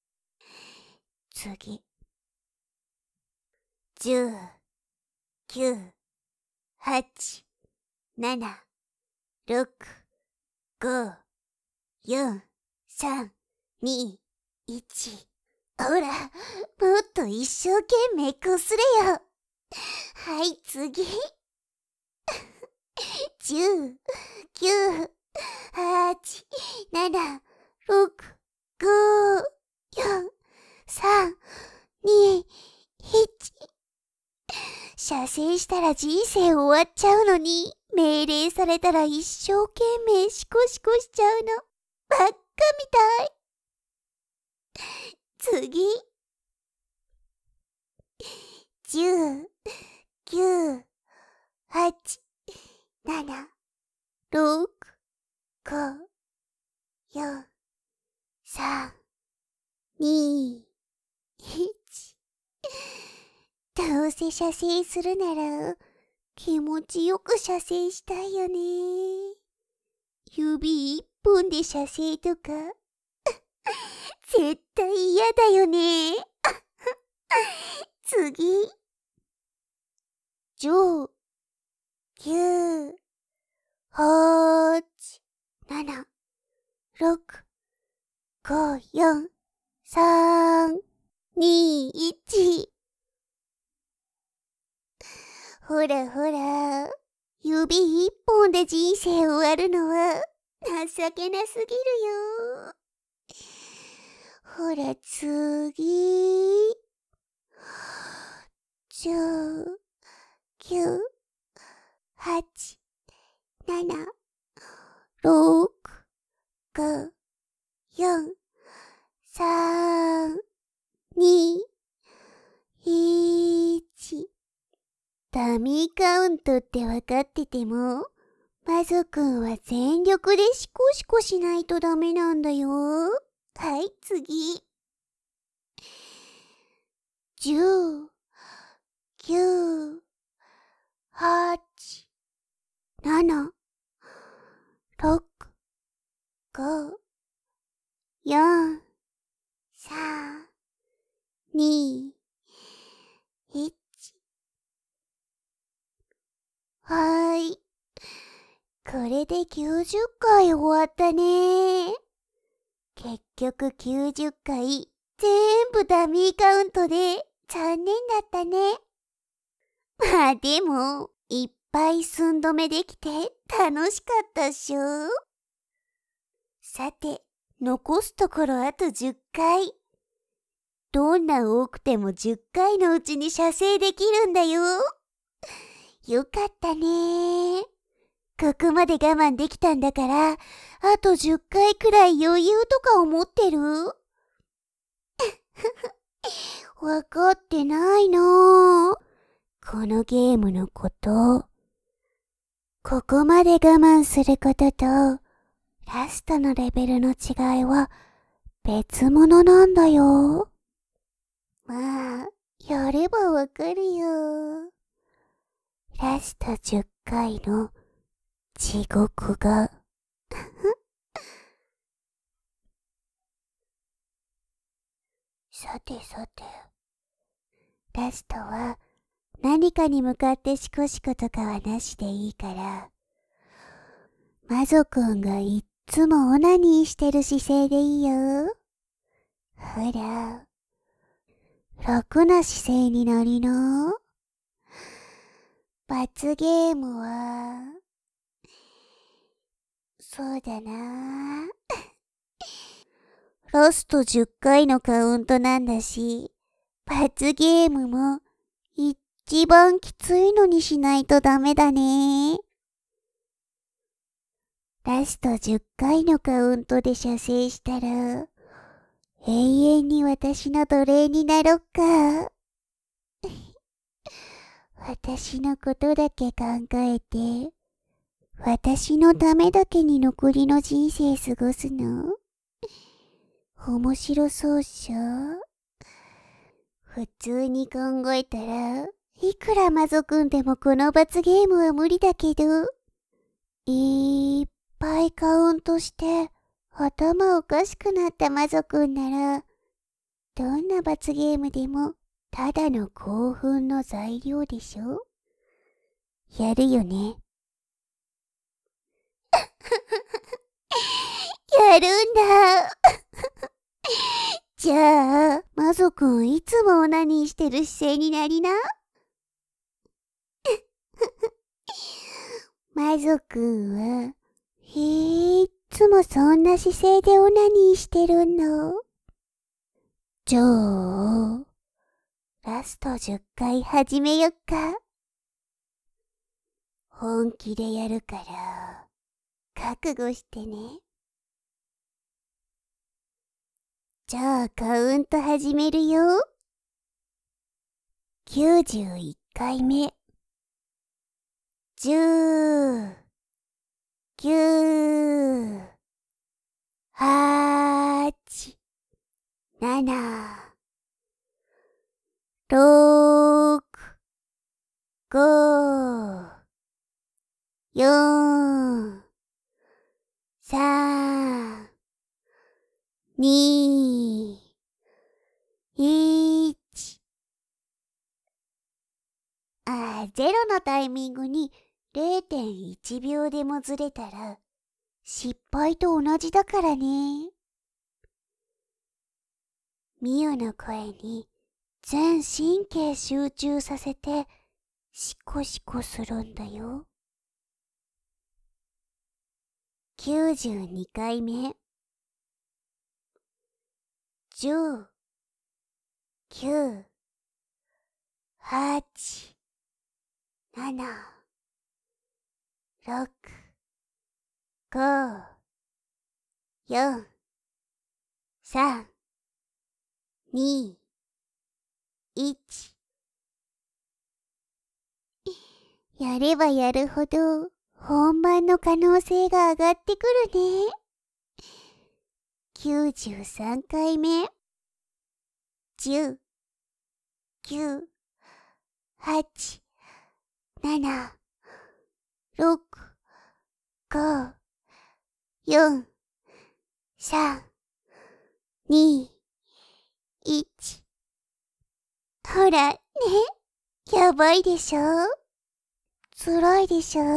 次。10、9、8、7、6、5、4、3、2、1。ほら、もっと一生懸命こすれよ。はい、次。10、9、8、7、6、5、4、3、2、1。射精したら人生終わっちゃうのに、命令されたら一生懸命シコシコしちゃうの。ばっかみたい。次。10、9、8、7、6、5、4、3、2、1。どうせ射精するなら、気持ちよく射精したいよね。指一本で射精とか、絶対嫌だよね。次。10、9、8、7、6、5、4、3、2、1。ほらほら、指一本で人生終わるのは情けなすぎるよ。ほら次。10、9、8、7、6、5、4、3、2、1。ダミーカウントってわかってても、魔族くんは全力でシコシコしないとダメなんだよ。はい、次。10、9、8、7、6、5、4、3、2、1。はーい。これで90回終わったね。結局90回全部ダミーカウントで残念だったね。まあでも、いっぱい寸止めできて楽しかったっしょ。さて、残すところあと10回。どんな多くても10回のうちに射精できるんだよ。よかったね。ここまで我慢できたんだから、あと10回くらい余裕とか思ってる？わかってないの。このゲームのこと。ここまで我慢することと、ラストのレベルの違いは別物なんだよ。まあ、やればわかるよ。ラスト10回の地獄が。さてさて、ラストは何かに向かってシコシコとかはなしでいいから、魔族くんがいっつもオナニーしてる姿勢でいいよ。ほら、楽な姿勢になりな。罰ゲームは、そうだな。ラスト10回のカウントなんだし、罰ゲームも一番きついのにしないとダメだね。ラスト10回のカウントで射精したら、永遠に私の奴隷になろっか。私のことだけ考えて、私のためだけに残りの人生過ごすの？面白そうっしょ？普通に考えたら、 いくらマゾくんでもこの罰ゲームは無理だけど、いっぱいカウントして頭おかしくなったマゾくんなら、どんな罰ゲームでもただの興奮の材料でしょ？やるよね。やるんだ。じゃあ、マゾくんいつもオナニーしてる姿勢になりな。マゾくんは、いっつもそんな姿勢でオナニーしてるの。じゃあ、ラスト10回始めよっか。本気でやるから、覚悟してね。じゃあカウント始めるよ。91回目。10、9、8、7、6、5、4、3、2、1。ゼロのタイミングに 0.1 秒でもずれたら失敗と同じだからね。ミオの声に全神経集中させてシコシコするんだよ。92回目。10、9、8、7、6、5、4、3、2、1。やればやるほど本番の可能性が上がってくるね。93回目。10、9、8、7、6、5、4、3、2、1。ほら、ね。やばいでしょ？辛いでしょ？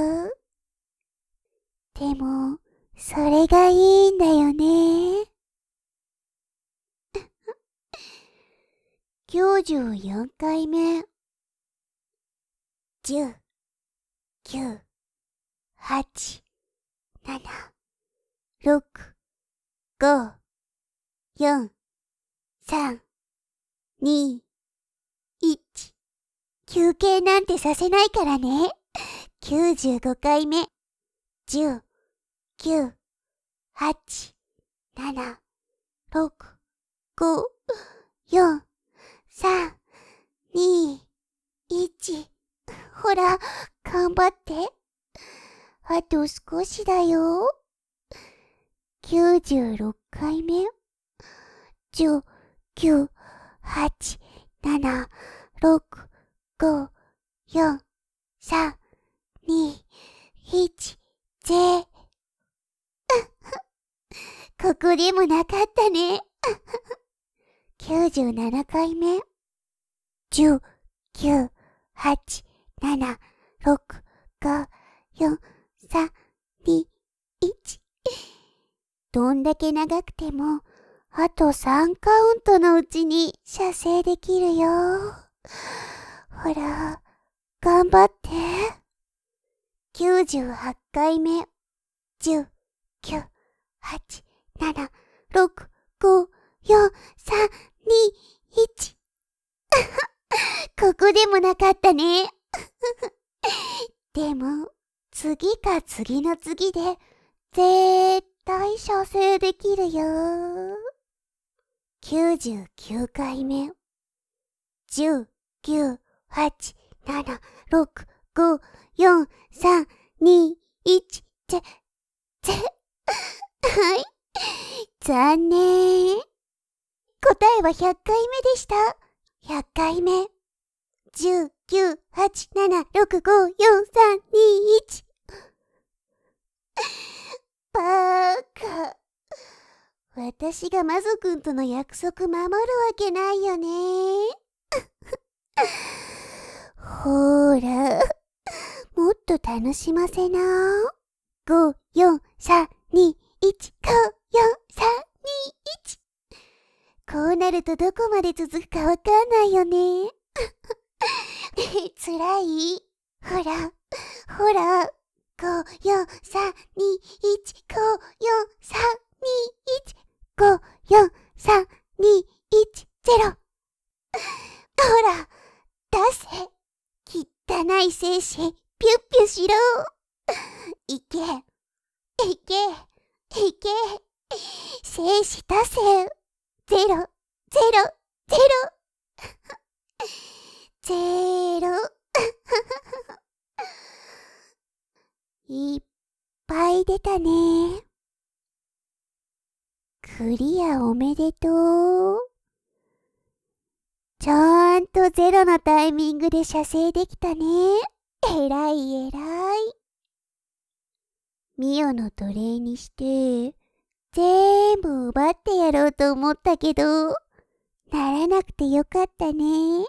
でも、それがいいんだよね。94回目。10、9、8、7、6、5、4、3、2、1。休憩なんてさせないからね。95回目。10、9、8、7、6、5、4、3、2、1。ほら、頑張って。あと少しだよ。96回目。10、9、8、7、6、5、4、3、2、1、0。ここでもなかったね。97回目。10、9、8、7、6、5、4、3、2、1。どんだけ長くても、あと3カウントのうちに射精できるよ。ほら、頑張って。98回目。10、9、8、7、6、5、4、3、2、1。ここでもなかったね。でも、次か次の次で、絶対射精できるよ。99回目。10、9、8、7、6、5、4、3、2、1、はい。残念。答えは100回目でした。100回目。10、 9、8、7、6、5、4、3、2、1。バーカ。私がマゾくんとの約束守るわけないよね。ほーら、もっと楽しませな。5、4、3、2、1、5、4、3、2、1。こうなるとどこまで続くかわかんないよね。つらい？ほら、ほら。5、4、3、2、1、5、4、3、2、1、5、4、3、2、1、0。ほら、出せ。汚い精子、ピュッピュしろ。いけ、いけ、いけ。精子出せ。ゼロ、ゼロ、ゼロ。ゼロ。いっぱい出たね。クリアおめでとう。ちゃんとゼロのタイミングで射精できたね。えらいえらい。ミオの奴隷にして、全部奪ってやろうと思ったけど、ならなくてよかったね。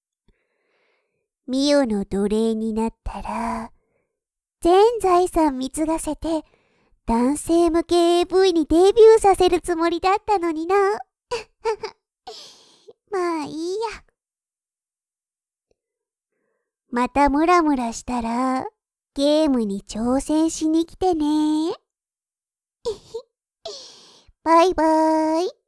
ミオの奴隷になったら、全財産貢がせて、男性向け AV にデビューさせるつもりだったのにな。まあいいや。またムラムラしたら、ゲームに挑戦しに来てね。バイバーイ。